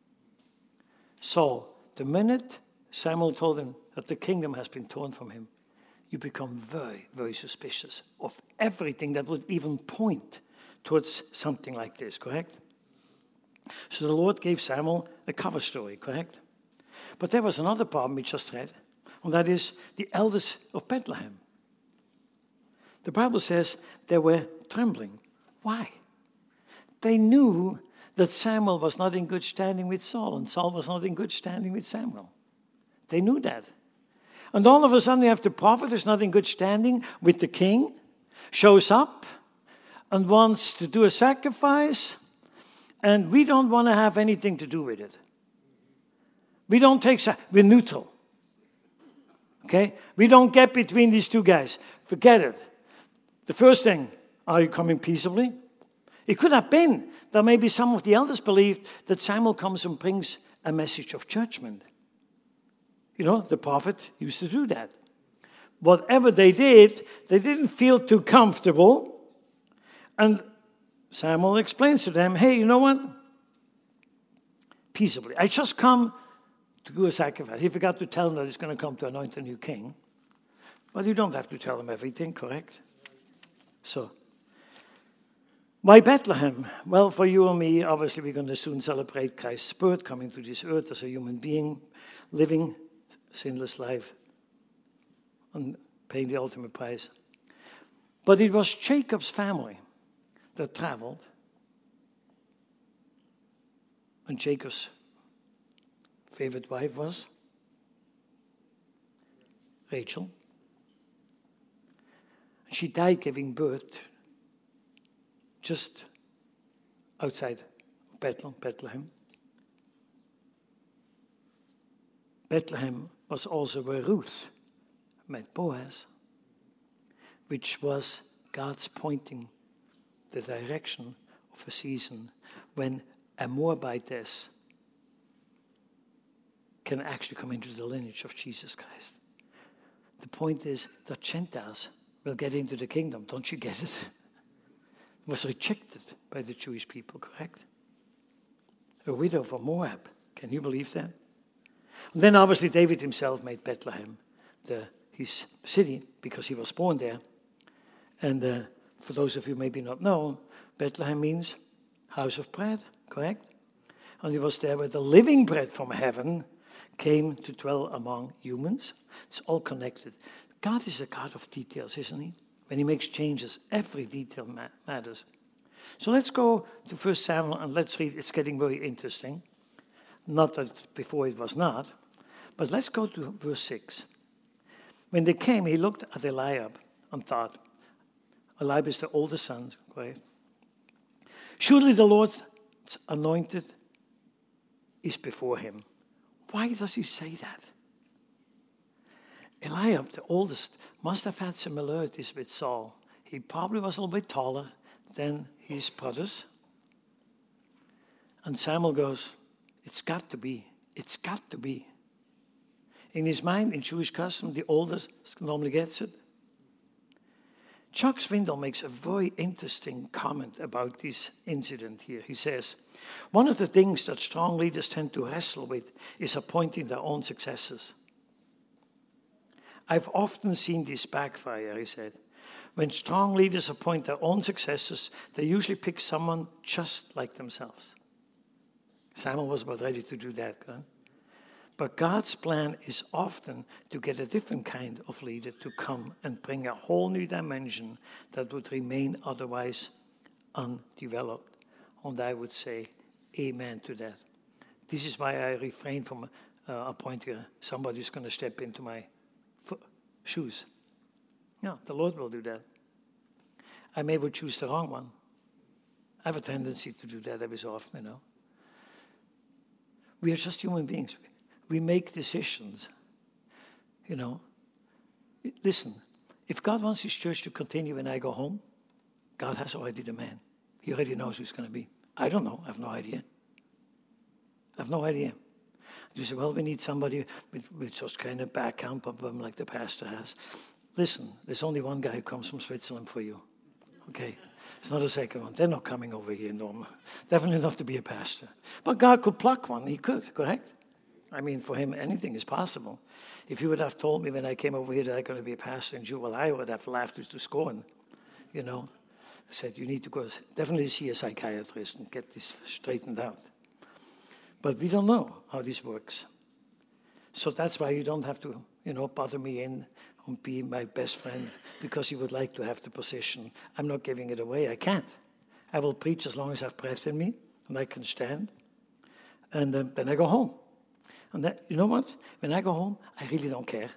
So, the minute Samuel told him that the kingdom has been torn from him, you become very, very suspicious of everything that would even point towards something like this, correct? So the Lord gave Samuel a cover story, correct? But there was another problem we just read, and that is the elders of Bethlehem. The Bible says they were trembling. Why? They knew that Samuel was not in good standing with Saul, and Saul was not in good standing with Samuel. They knew that. And all of a sudden, you have the prophet who's not in good standing with the king, shows up and wants to do a sacrifice, and we don't want to have anything to do with it. We don't take, we're neutral. Okay? We don't get between these two guys. Forget it. The first thing, are you coming peaceably? It could have been that maybe some of the elders believed that Samuel comes and brings a message of judgment. You know, the prophet used to do that. Whatever they did, they didn't feel too comfortable. And Samuel explains to them, hey, you know what? Peaceably. I just come to do a sacrifice. He forgot to tell them that he's going to come to anoint a new king. But you don't have to tell them everything, correct? So, why Bethlehem? Well, for you and me, obviously we're going to soon celebrate Christ's birth, coming to this earth as a human being, living sinless life, and paying the ultimate price. But it was Jacob's family that traveled. And Jacob's favorite wife was Rachel. She died giving birth just outside Bethlehem. Bethlehem was also where Ruth met Boaz, which was God's pointing the direction of a season when a Moabitess can actually come into the lineage of Jesus Christ. The point is that Gentiles will get into the kingdom. Don't you get it? It was rejected by the Jewish people, correct? A widow from Moab. Can you believe that? And then obviously David himself made Bethlehem his city because he was born there. And for those of you who maybe not know, Bethlehem means house of bread, correct? And he was there where the living bread from heaven came to dwell among humans. It's all connected. God is a God of details, isn't he? When he makes changes, every detail matters. So let's go to 1 Samuel and let's read. It's getting very interesting. Not that before it was not. But let's go to verse 6. When they came, he looked at Eliab and thought, Eliab is the oldest son, right? Surely the Lord's anointed is before him. Why does he say that? Eliab, the oldest, must have had similarities with Saul. He probably was a little bit taller than his brothers. And Samuel goes, it's got to be. It's got to be. In his mind, in Jewish custom, the oldest normally gets it. Chuck Swindoll makes a very interesting comment about this incident here. He says, one of the things that strong leaders tend to wrestle with is appointing their own successors. I've often seen this backfire, he said. When strong leaders appoint their own successors, they usually pick someone just like themselves. Samuel was about ready to do that. Huh? But God's plan is often to get a different kind of leader to come and bring a whole new dimension that would remain otherwise undeveloped. And I would say amen to that. This is why I refrain from appointing somebody who's going to step into my shoes. Yeah, the Lord will do that. I may well choose the wrong one. I have a tendency to do that every so often, you know. We are just human beings. We make decisions, you know. Listen, if God wants his church to continue when I go home, God has already the man. He already knows who it's going to be. I don't know. I have no idea. I have no idea. You say, well, we need somebody with just kind of background problem like the pastor has. Listen, there's only one guy who comes from Switzerland for you. Okay? It's not a second one. They're not coming over here, Norma. Definitely not to be a pastor. But God could pluck one. He could, correct? I mean, for him, anything is possible. If you would have told me when I came over here that I'm going to be a pastor in Jewel, I would have laughed to scorn, you know. I said, you need to go definitely see a psychiatrist and get this straightened out. But we don't know how this works. So that's why you don't have to, you know, bother me in and be my best friend because you would like to have the position. I'm not giving it away. I can't. I will preach as long as I have breath in me and I can stand. And then I go home. And that, you know what? When I go home, I really don't care.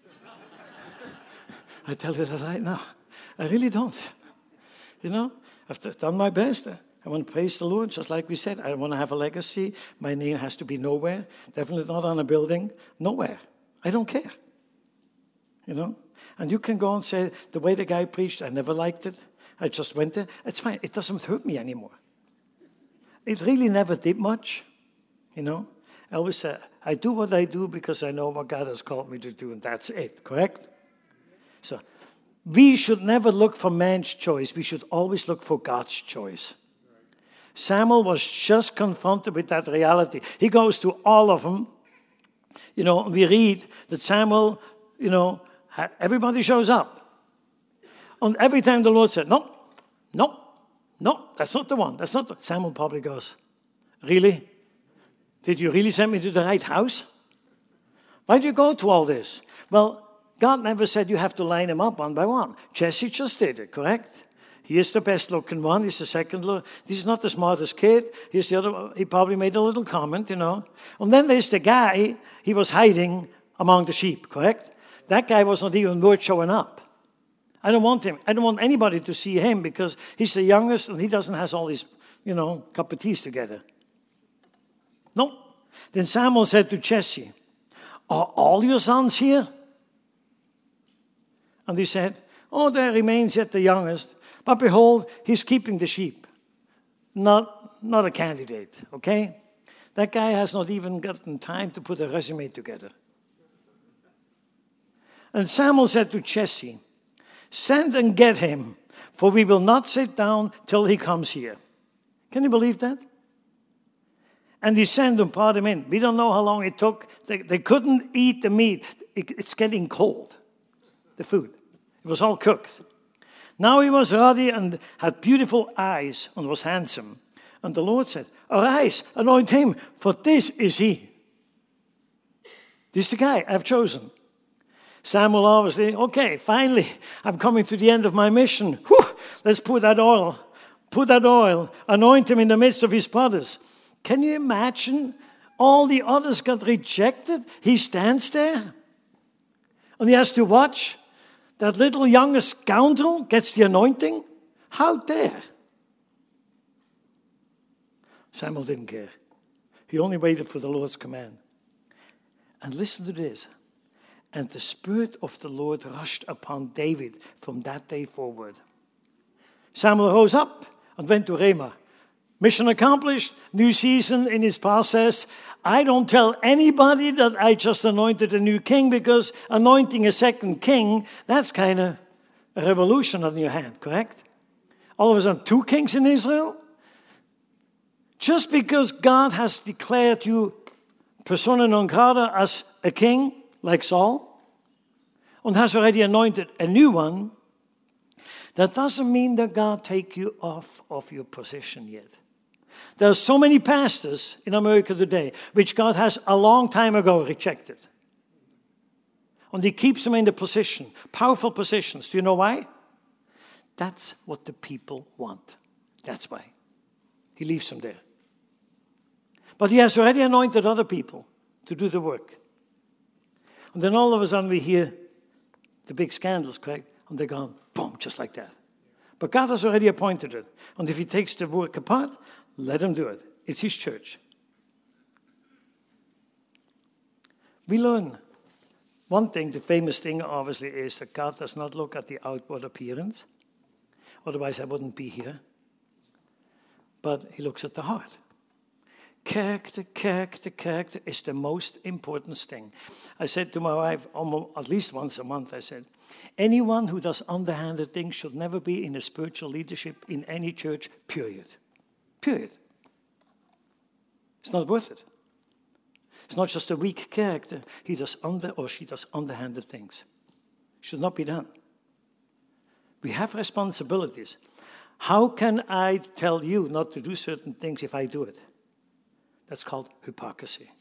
I tell you that right now. I really don't. You know, I've done my best. I want to praise the Lord, just like we said. I want to have a legacy. My name has to be nowhere. Definitely not on a building. Nowhere. I don't care. You know? And you can go and say, the way the guy preached, I never liked it. I just went there. It's fine. It doesn't hurt me anymore. It really never did much. You know? I always say, I do what I do because I know what God has called me to do, and that's it. Correct? So, we should never look for man's choice. We should always look for God's choice. Samuel was just confronted with that reality. He goes to all of them, We read that Samuel, everybody shows up. And every time the Lord said, no, that's not the one. Samuel probably goes, really? Did you really send me to the right house? Why do you go to all this? Well, God never said you have to line them up one by one. Jesse just did it, correct? He is the best looking one. He's the second. This is not the smartest kid. Here's the other one. He probably made a little comment, And then there's the guy, he was hiding among the sheep, correct? That guy was not even worth showing up. I don't want him. I don't want anybody to see him because he's the youngest and he doesn't have all these, cup of teas together. No. Then Samuel said to Jesse, are all your sons here? And he said, oh, there remains yet the youngest. But behold, he's keeping the sheep. Not a candidate, okay? That guy has not even gotten time to put a resume together. And Samuel said to Jesse, send and get him, for we will not sit down till he comes here. Can you believe that? And he sent and brought him in. We don't know how long it took. They couldn't eat the meat. It's getting cold, the food. It was all cooked. Now he was ruddy and had beautiful eyes and was handsome. And the Lord said, arise, anoint him, for this is he. This is the guy I've chosen. Samuel obviously, okay, finally, I'm coming to the end of my mission. Whew, let's put that oil, anoint him in the midst of his brothers. Can you imagine? All the others got rejected. He stands there and he has to watch. That little younger scoundrel gets the anointing? How dare? Samuel didn't care. He only waited for the Lord's command. And listen to this. And the Spirit of the Lord rushed upon David from that day forward. Samuel rose up and went to Ramah. Mission accomplished, new season in his process. I don't tell anybody that I just anointed a new king because anointing a second king, that's kind of a revolution on your hand, correct? All of a sudden, 2 kings in Israel? Just because God has declared you persona non grata as a king, like Saul, and has already anointed a new one, that doesn't mean that God take you off of your position yet. There are so many pastors in America today, which God has a long time ago rejected. And he keeps them in the position, powerful positions. Do you know why? That's what the people want. That's why. He leaves them there. But he has already anointed other people to do the work. And then all of a sudden we hear the big scandals, correct? And they're gone, boom, just like that. But God has already appointed it. And if he takes the work apart, let him do it. It's his church. We learn one thing, the famous thing obviously is that God does not look at the outward appearance. Otherwise I wouldn't be here. But he looks at the heart. Character is the most important thing. I said to my wife almost, at least once a month, I said, anyone who does underhanded things should never be in a spiritual leadership in any church, period. Period. It's not worth it. It's not just a weak character. He does she does underhanded things. Should not be done. We have responsibilities. How can I tell you not to do certain things if I do it? That's called hypocrisy.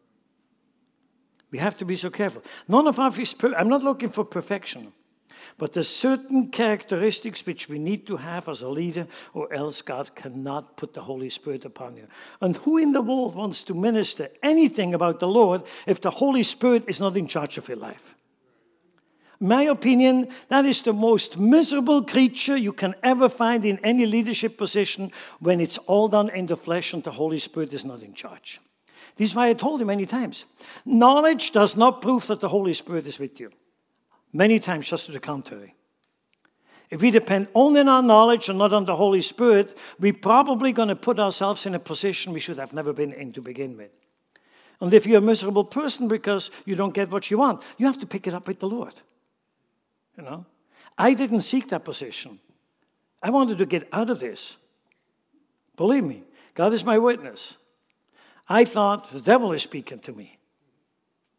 We have to be so careful. None of us is perfect. I'm not looking for perfection. But there's certain characteristics which we need to have as a leader, or else God cannot put the Holy Spirit upon you. And who in the world wants to minister anything about the Lord if the Holy Spirit is not in charge of your life? In my opinion, that is the most miserable creature you can ever find in any leadership position when it's all done in the flesh and the Holy Spirit is not in charge. This is why I told you many times. Knowledge does not prove that the Holy Spirit is with you. Many times just to the contrary. If we depend only on our knowledge and not on the Holy Spirit, we're probably going to put ourselves in a position we should have never been in to begin with. And if you're a miserable person because you don't get what you want, you have to pick it up with the Lord. You know, I didn't seek that position. I wanted to get out of this. Believe me, God is my witness. I thought the devil is speaking to me.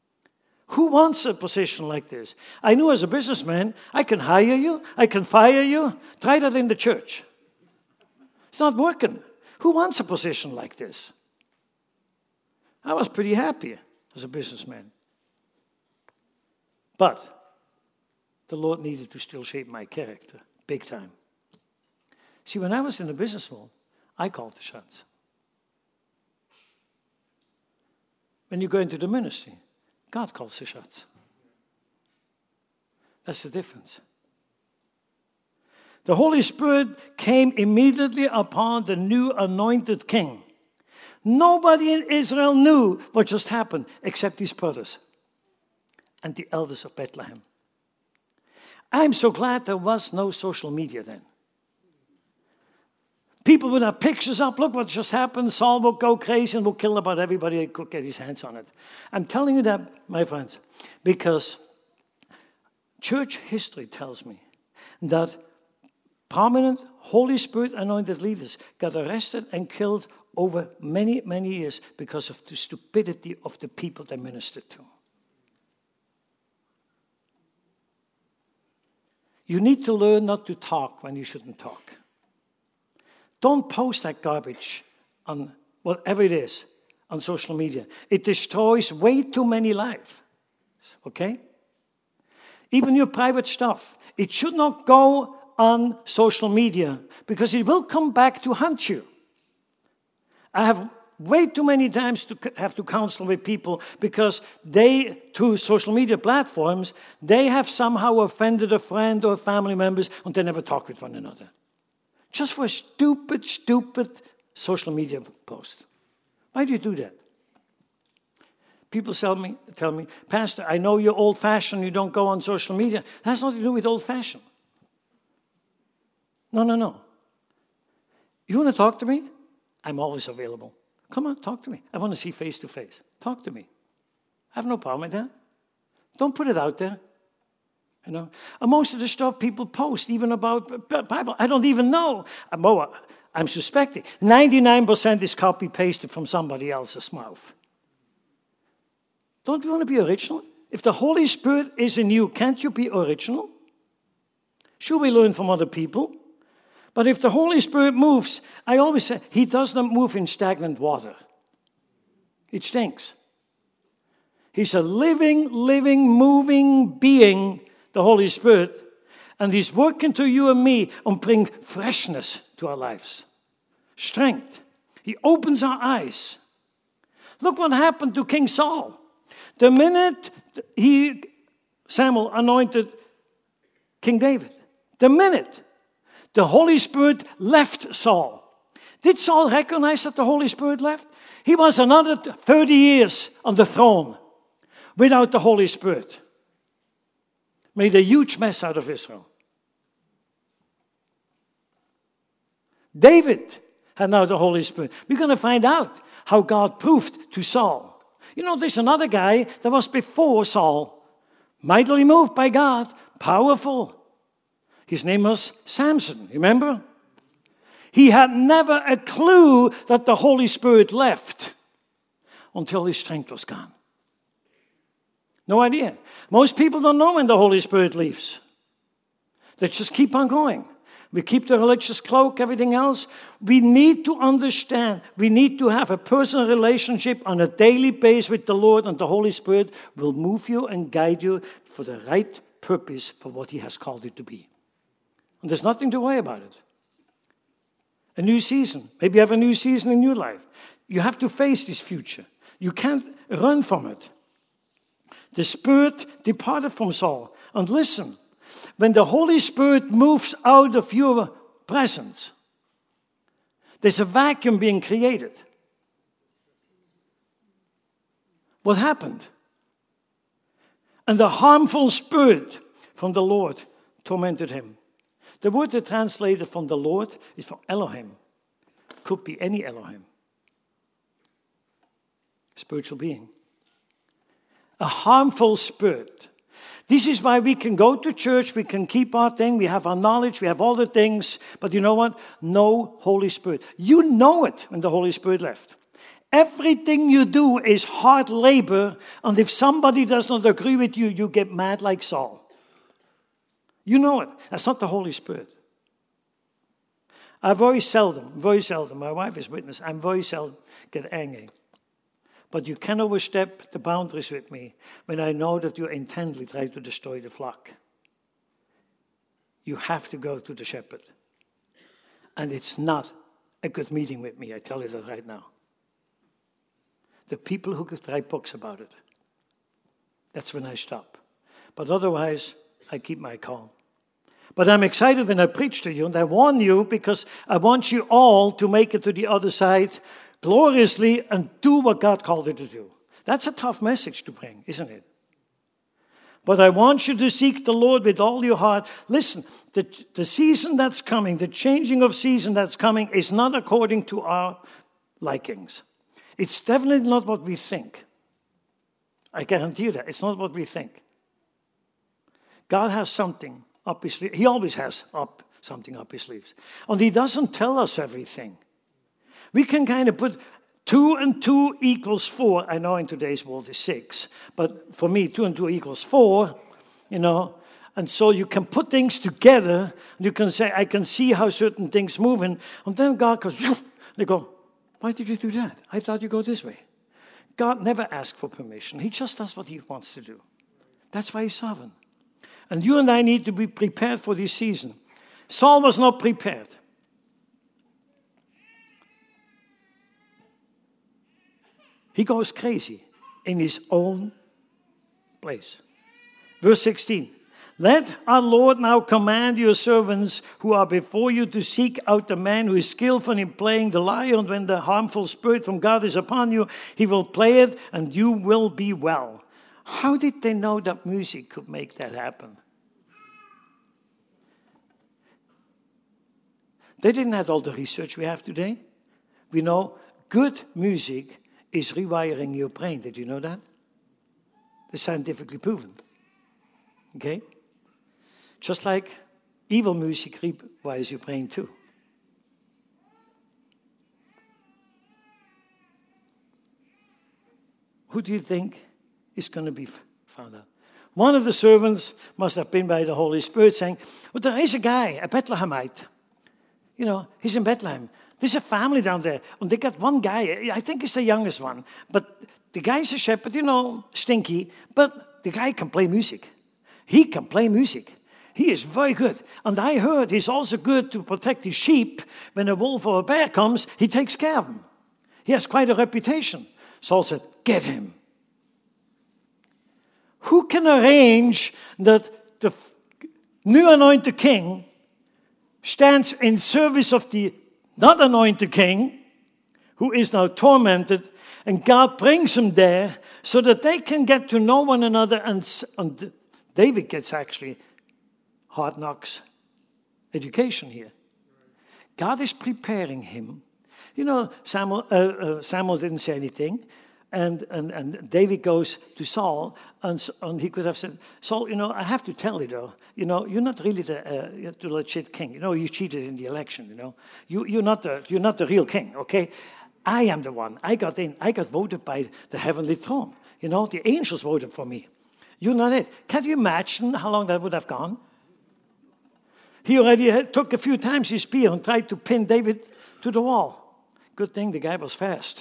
Who wants a position like this? I knew as a businessman, I can hire you, I can fire you. Try that in the church. It's not working. Who wants a position like this? I was pretty happy as a businessman. But the Lord needed to still shape my character, big time. See, when I was in the business world, I called the shots. When you go into the ministry, God calls the shots. That's the difference. The Holy Spirit came immediately upon the new anointed king. Nobody in Israel knew what just happened except his brothers and the elders of Bethlehem. I'm so glad there was no social media then. People would have pictures up. Look what just happened. Saul would go crazy and would kill about everybody who could get his hands on it. I'm telling you that, my friends, because church history tells me that prominent Holy Spirit anointed leaders got arrested and killed over many, many years because of the stupidity of the people they ministered to. You need to learn not to talk when you shouldn't talk. Don't post that garbage on whatever it is on social media. It destroys way too many lives, okay? Even your private stuff. It should not go on social media because it will come back to haunt you. I have way too many times to have to counsel with people because they, through social media platforms, they have somehow offended a friend or family members and they never talk with one another. Just for a stupid social media post. Why do you do that? People tell me, Pastor, I know you're old-fashioned, you don't go on social media. That has nothing to do with old-fashioned. No. You want to talk to me? I'm always available. Come on, talk to me. I want to see face to face. Talk to me. I have no problem with that. Don't put it out there. You know, and most of the stuff people post, even about Bible, I don't even know. I'm suspecting 99% is copy-pasted from somebody else's mouth. Don't you want to be original? If the Holy Spirit is in you, can't you be original? Sure, we learn from other people. But if the Holy Spirit moves, I always say, he does not move in stagnant water. It stinks. He's a living, moving being, the Holy Spirit, and he's working to you and me and bring freshness to our lives. Strength. He opens our eyes. Look what happened to King Saul. The minute Samuel anointed King David, the minute the Holy Spirit left Saul. Did Saul recognize that the Holy Spirit left? He was another 30 years on the throne without the Holy Spirit. Made a huge mess out of Israel. David had now the Holy Spirit. We're going to find out how God proved to Saul. You know, there's another guy that was before Saul, mightily moved by God, powerful. His name was Samson, remember? He had never a clue that the Holy Spirit left until his strength was gone. No idea. Most people don't know when the Holy Spirit leaves. They just keep on going. We keep the religious cloak, everything else. We need to understand. We need to have a personal relationship on a daily basis with the Lord, and the Holy Spirit will move you and guide you for the right purpose for what he has called you to be. And there's nothing to worry about it. A new season. Maybe you have a new season in your life. You have to face this future. You can't run from it. The Spirit departed from Saul. And listen, when the Holy Spirit moves out of your presence, there's a vacuum being created. What happened? And the harmful spirit from the Lord tormented him. The word that translated from the Lord is from Elohim. Could be any Elohim. Spiritual being. A harmful spirit. This is why we can go to church, we can keep our thing, we have our knowledge, we have all the things, but you know what? No Holy Spirit. You know it when the Holy Spirit left. Everything you do is hard labor, and if somebody does not agree with you, you get mad like Saul. You know it. That's not the Holy Spirit. I very seldom, my wife is witness, I'm very seldom get angry. But you can overstep the boundaries with me when I know that you intently try to destroy the flock. You have to go to the shepherd. And it's not a good meeting with me, I tell you that right now. The people who could write books about it, that's when I stop. But otherwise, I keep my calm. But I'm excited when I preach to you, and I warn you because I want you all to make it to the other side gloriously and do what God called you to do. That's a tough message to bring, isn't it? But I want you to seek the Lord with all your heart. Listen, the season that's coming, the changing of season that's coming is not according to our likings. It's definitely not what we think. I guarantee you that. It's not what we think. God has something up his sleeve. He always has something up his sleeves. And he doesn't tell us everything. We can kind of put 2 and 2 equals 4. I know in today's world is 6. But for me, 2 and 2 equals 4, you know. And so you can put things together. You can say, I can see how certain things moving. And then God goes, they go, why did you do that? I thought you go this way. God never asks for permission. He just does what he wants to do. That's why he's sovereign. And you and I need to be prepared for this season. Saul was not prepared. He goes crazy in his own place. Verse 16. Let our Lord now command your servants who are before you to seek out the man who is skillful in playing the lyre, and when the harmful spirit from God is upon you, he will play it and you will be well. How did they know that music could make that happen? They didn't have all the research we have today. We know good music is rewiring your brain. Did you know that? It's scientifically proven. Okay? Just like evil music rewires your brain too. Who do you think is going to be found out? One of the servants must have been by the Holy Spirit saying, well, there is a guy, a Bethlehemite. You know, he's in Bethlehem. There's a family down there. And they got one guy, I think he's the youngest one. But the guy's a shepherd, you know, stinky. But the guy can play music. He can play music. He is very good. And I heard he's also good to protect his sheep. When a wolf or a bear comes, he takes care of them. He has quite a reputation. Saul said, get him. Who can arrange that the new anointed king stands in service of the not anointed king, who is now tormented, and God brings him there so that they can get to know one another, and David gets actually hard knocks education here. God is preparing him. You know, Samuel didn't say anything, and David goes to Saul, and he could have said, Saul, you know, I have to tell you though, you know, you're not really the legit king. You know, you cheated in the election. You know, you're not the real king. Okay, I am the one. I got voted by the heavenly throne. You know, the angels voted for me. You're not it. Can you imagine how long that would have gone? He already took a few times his spear and tried to pin David to the wall. Good thing the guy was fast.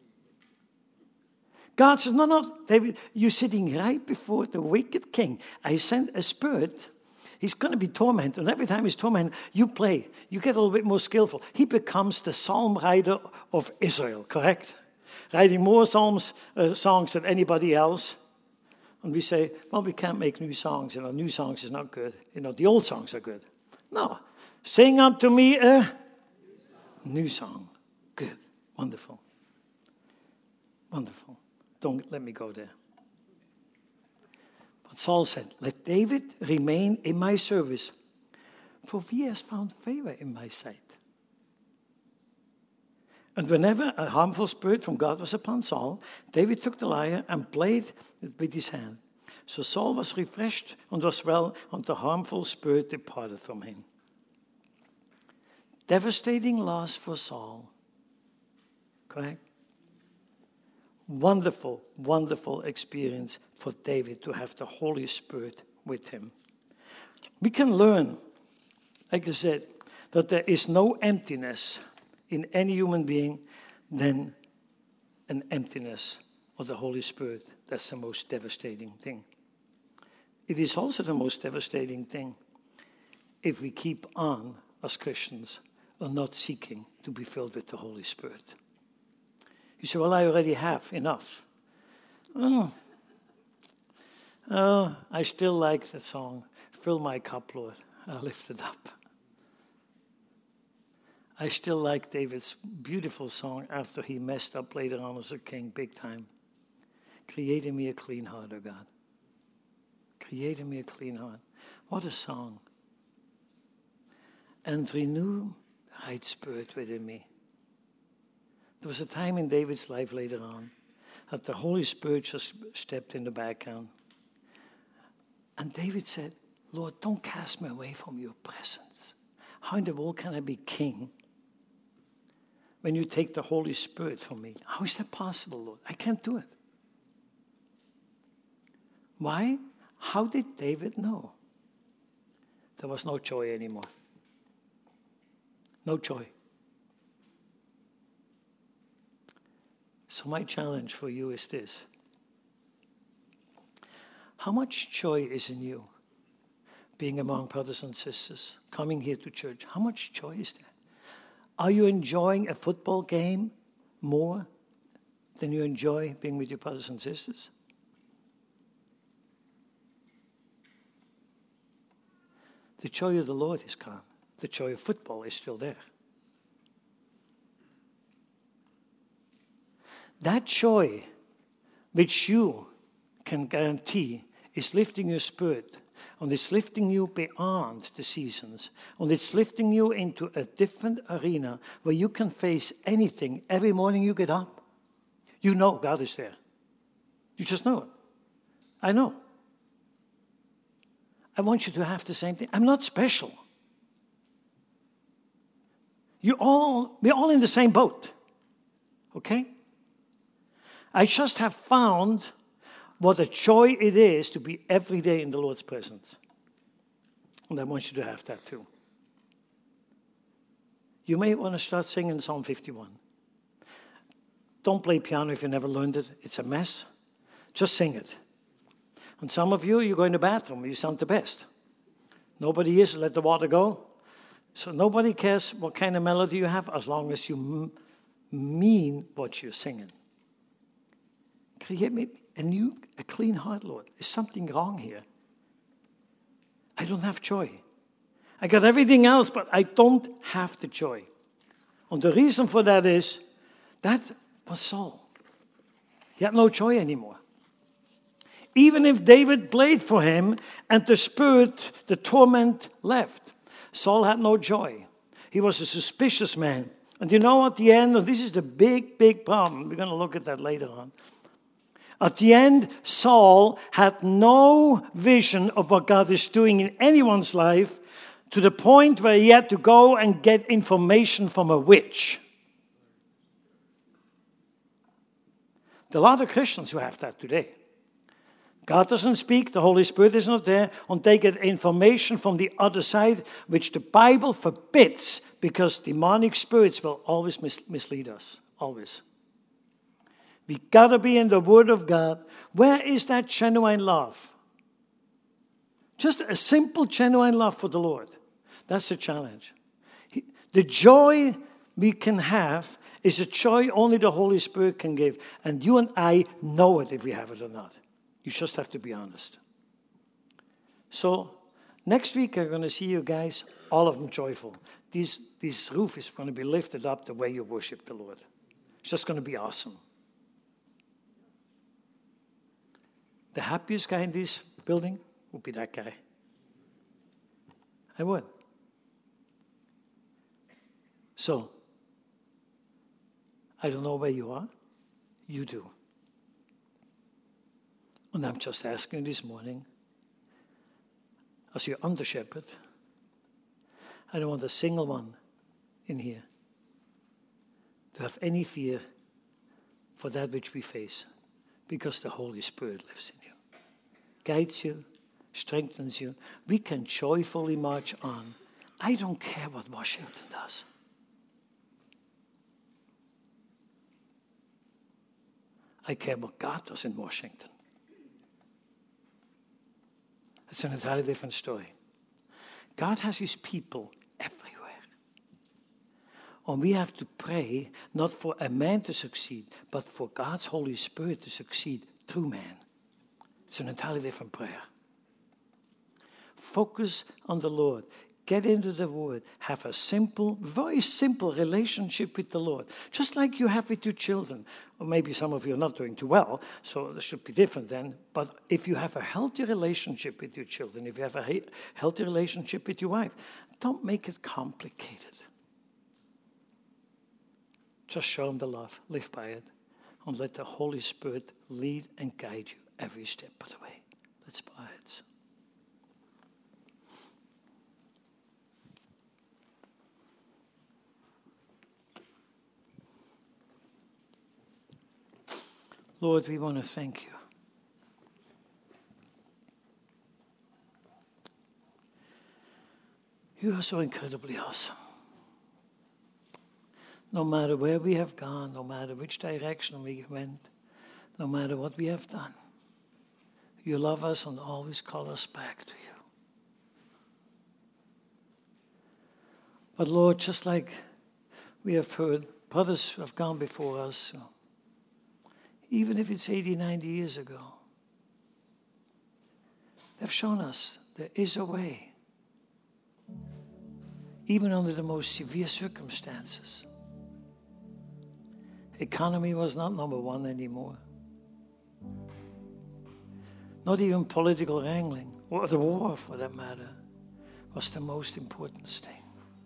God says, no, David, you're sitting right before the wicked king. I sent a spirit. He's going to be tormented. And every time he's tormented, you play. You get a little bit more skillful. He becomes the psalm writer of Israel, correct? Writing more songs than anybody else. And we say, well, we can't make new songs. You know, new songs is not good. You know, the old songs are good. No. Sing unto me a new song. Good. Wonderful. Wonderful. Don't let me go there. But Saul said, let David remain in my service, for he has found favor in my sight. And whenever a harmful spirit from God was upon Saul, David took the lyre and played it with his hand. So Saul was refreshed and was well, and the harmful spirit departed from him. Devastating loss for Saul. Correct? Wonderful, wonderful experience for David to have the Holy Spirit with him. We can learn, like I said, that there is no emptiness in any human being than an emptiness of the Holy Spirit. That's the most devastating thing. It is also the most devastating thing if we keep on, as Christians, are not seeking to be filled with the Holy Spirit. You say, well, I already have enough. I still like the song, Fill My Cup, Lord, I lift it up. I still like David's beautiful song after he messed up later on as a king, big time. Create in me a clean heart, O God. Create in me a clean heart. What a song. And renew the right spirit within me. There was a time in David's life later on that the Holy Spirit just stepped in the background. And David said, Lord, don't cast me away from your presence. How in the world can I be king when you take the Holy Spirit from me? How is that possible, Lord? I can't do it. Why? How did David know? There was no joy anymore. No joy. So my challenge for you is this. How much joy is in you being among brothers and sisters, coming here to church? How much joy is there? Are you enjoying a football game more than you enjoy being with your brothers and sisters? The joy of the Lord is gone. The joy of football is still there. That joy which you can guarantee is lifting your spirit, and it's lifting you beyond the seasons, and it's lifting you into a different arena where you can face anything. Every morning you get up, you know God is there. You just know it. I know. I want you to have the same thing. I'm not special. We're all in the same boat. Okay? I just have found what a joy it is to be every day in the Lord's presence. And I want you to have that too. You may want to start singing Psalm 51. Don't play piano if you never learned it. It's a mess. Just sing it. And some of you, you go in the bathroom, you sound the best. Nobody is, let the water go. So nobody cares what kind of melody you have as long as you mean what you're singing. Create me a clean heart, Lord. Is something wrong here? I don't have joy. I got everything else, but I don't have the joy. And the reason for that is, that was Saul. He had no joy anymore. Even if David played for him and the spirit, the torment left, Saul had no joy. He was a suspicious man. And you know at the end, and this is the big, big problem, we're going to look at that later on. At the end, Saul had no vision of what God is doing in anyone's life, to the point where he had to go and get information from a witch. There are a lot of Christians who have that today. God doesn't speak, the Holy Spirit is not there, and they get information from the other side, which the Bible forbids, because demonic spirits will always mislead us, always. We got to be in the Word of God. Where is that genuine love? Just a simple, genuine love for the Lord. That's the challenge. The joy we can have is a joy only the Holy Spirit can give. And you and I know it if we have it or not. You just have to be honest. So, next week I'm going to see you guys, all of them joyful. This roof is going to be lifted up the way you worship the Lord. It's just going to be awesome. The happiest guy in this building would be that guy. I would. So, I don't know where you are. You do. And I'm just asking this morning, as your under shepherd, I don't want a single one in here to have any fear for that which we face, because the Holy Spirit lives in you, guides you, strengthens you. We can joyfully march on. I don't care what Washington does. I care what God does in Washington. It's an entirely different story. God has his people everywhere. And we have to pray not for a man to succeed, but for God's Holy Spirit to succeed through man. It's an entirely different prayer. Focus on the Lord. Get into the Word. Have a simple, very simple relationship with the Lord. Just like you have with your children. Or maybe some of you are not doing too well, so it should be different then. But if you have a healthy relationship with your children, if you have a healthy relationship with your wife, don't make it complicated. Just show them the love. Live by it. And let the Holy Spirit lead and guide you every step of the way. Let's bow our heads. Lord, we want to thank you. You are so incredibly awesome. No matter where we have gone, no matter which direction we went, no matter what we have done, you love us and always call us back to you. But Lord, just like we have heard, brothers who have gone before us, even if it's 80, 90 years ago, they've shown us there is a way, even under the most severe circumstances. Economy was not number one anymore. Not even political wrangling, or the war for that matter, was the most important thing.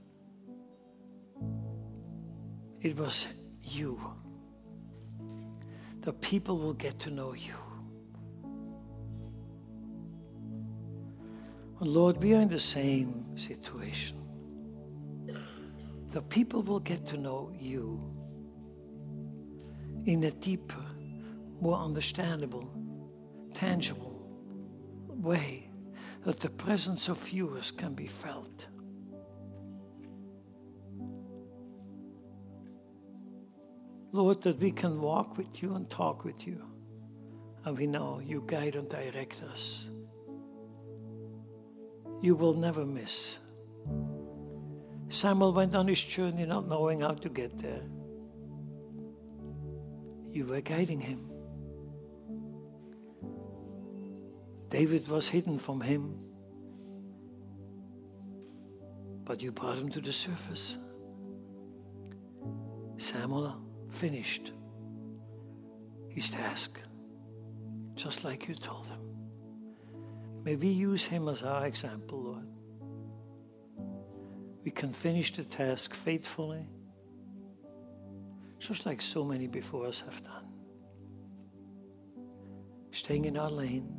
It was you. The people will get to know you. And Lord, we are in the same situation. The people will get to know you in a deeper, more understandable, tangible way, that the presence of viewers can be felt. Lord, that we can walk with you and talk with you, and we know you guide and direct us. You will never miss. Samuel went on his journey not knowing how to get there. You were guiding him. David was hidden from him, but you brought him to the surface. Samuel finished his task, just like you told him. May we use him as our example, Lord. We can finish the task faithfully, just like so many before us have done. Staying in our lane.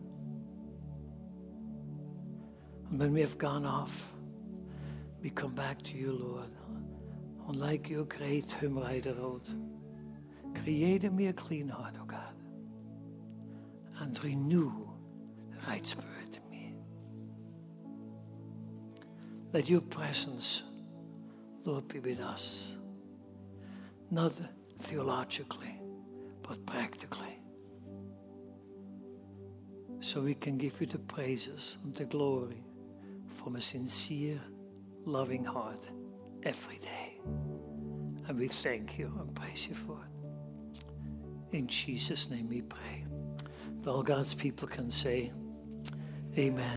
And when we have gone off, we come back to you, Lord. And like your great hymn writer wrote, create in me a clean heart, O God, and renew the right spirit in me. Let your presence, Lord, be with us. Not theologically, but practically. So we can give you the praises and the glory from a sincere, loving heart every day. And we thank you and praise you for it. In Jesus' name we pray. All God's people can say, amen.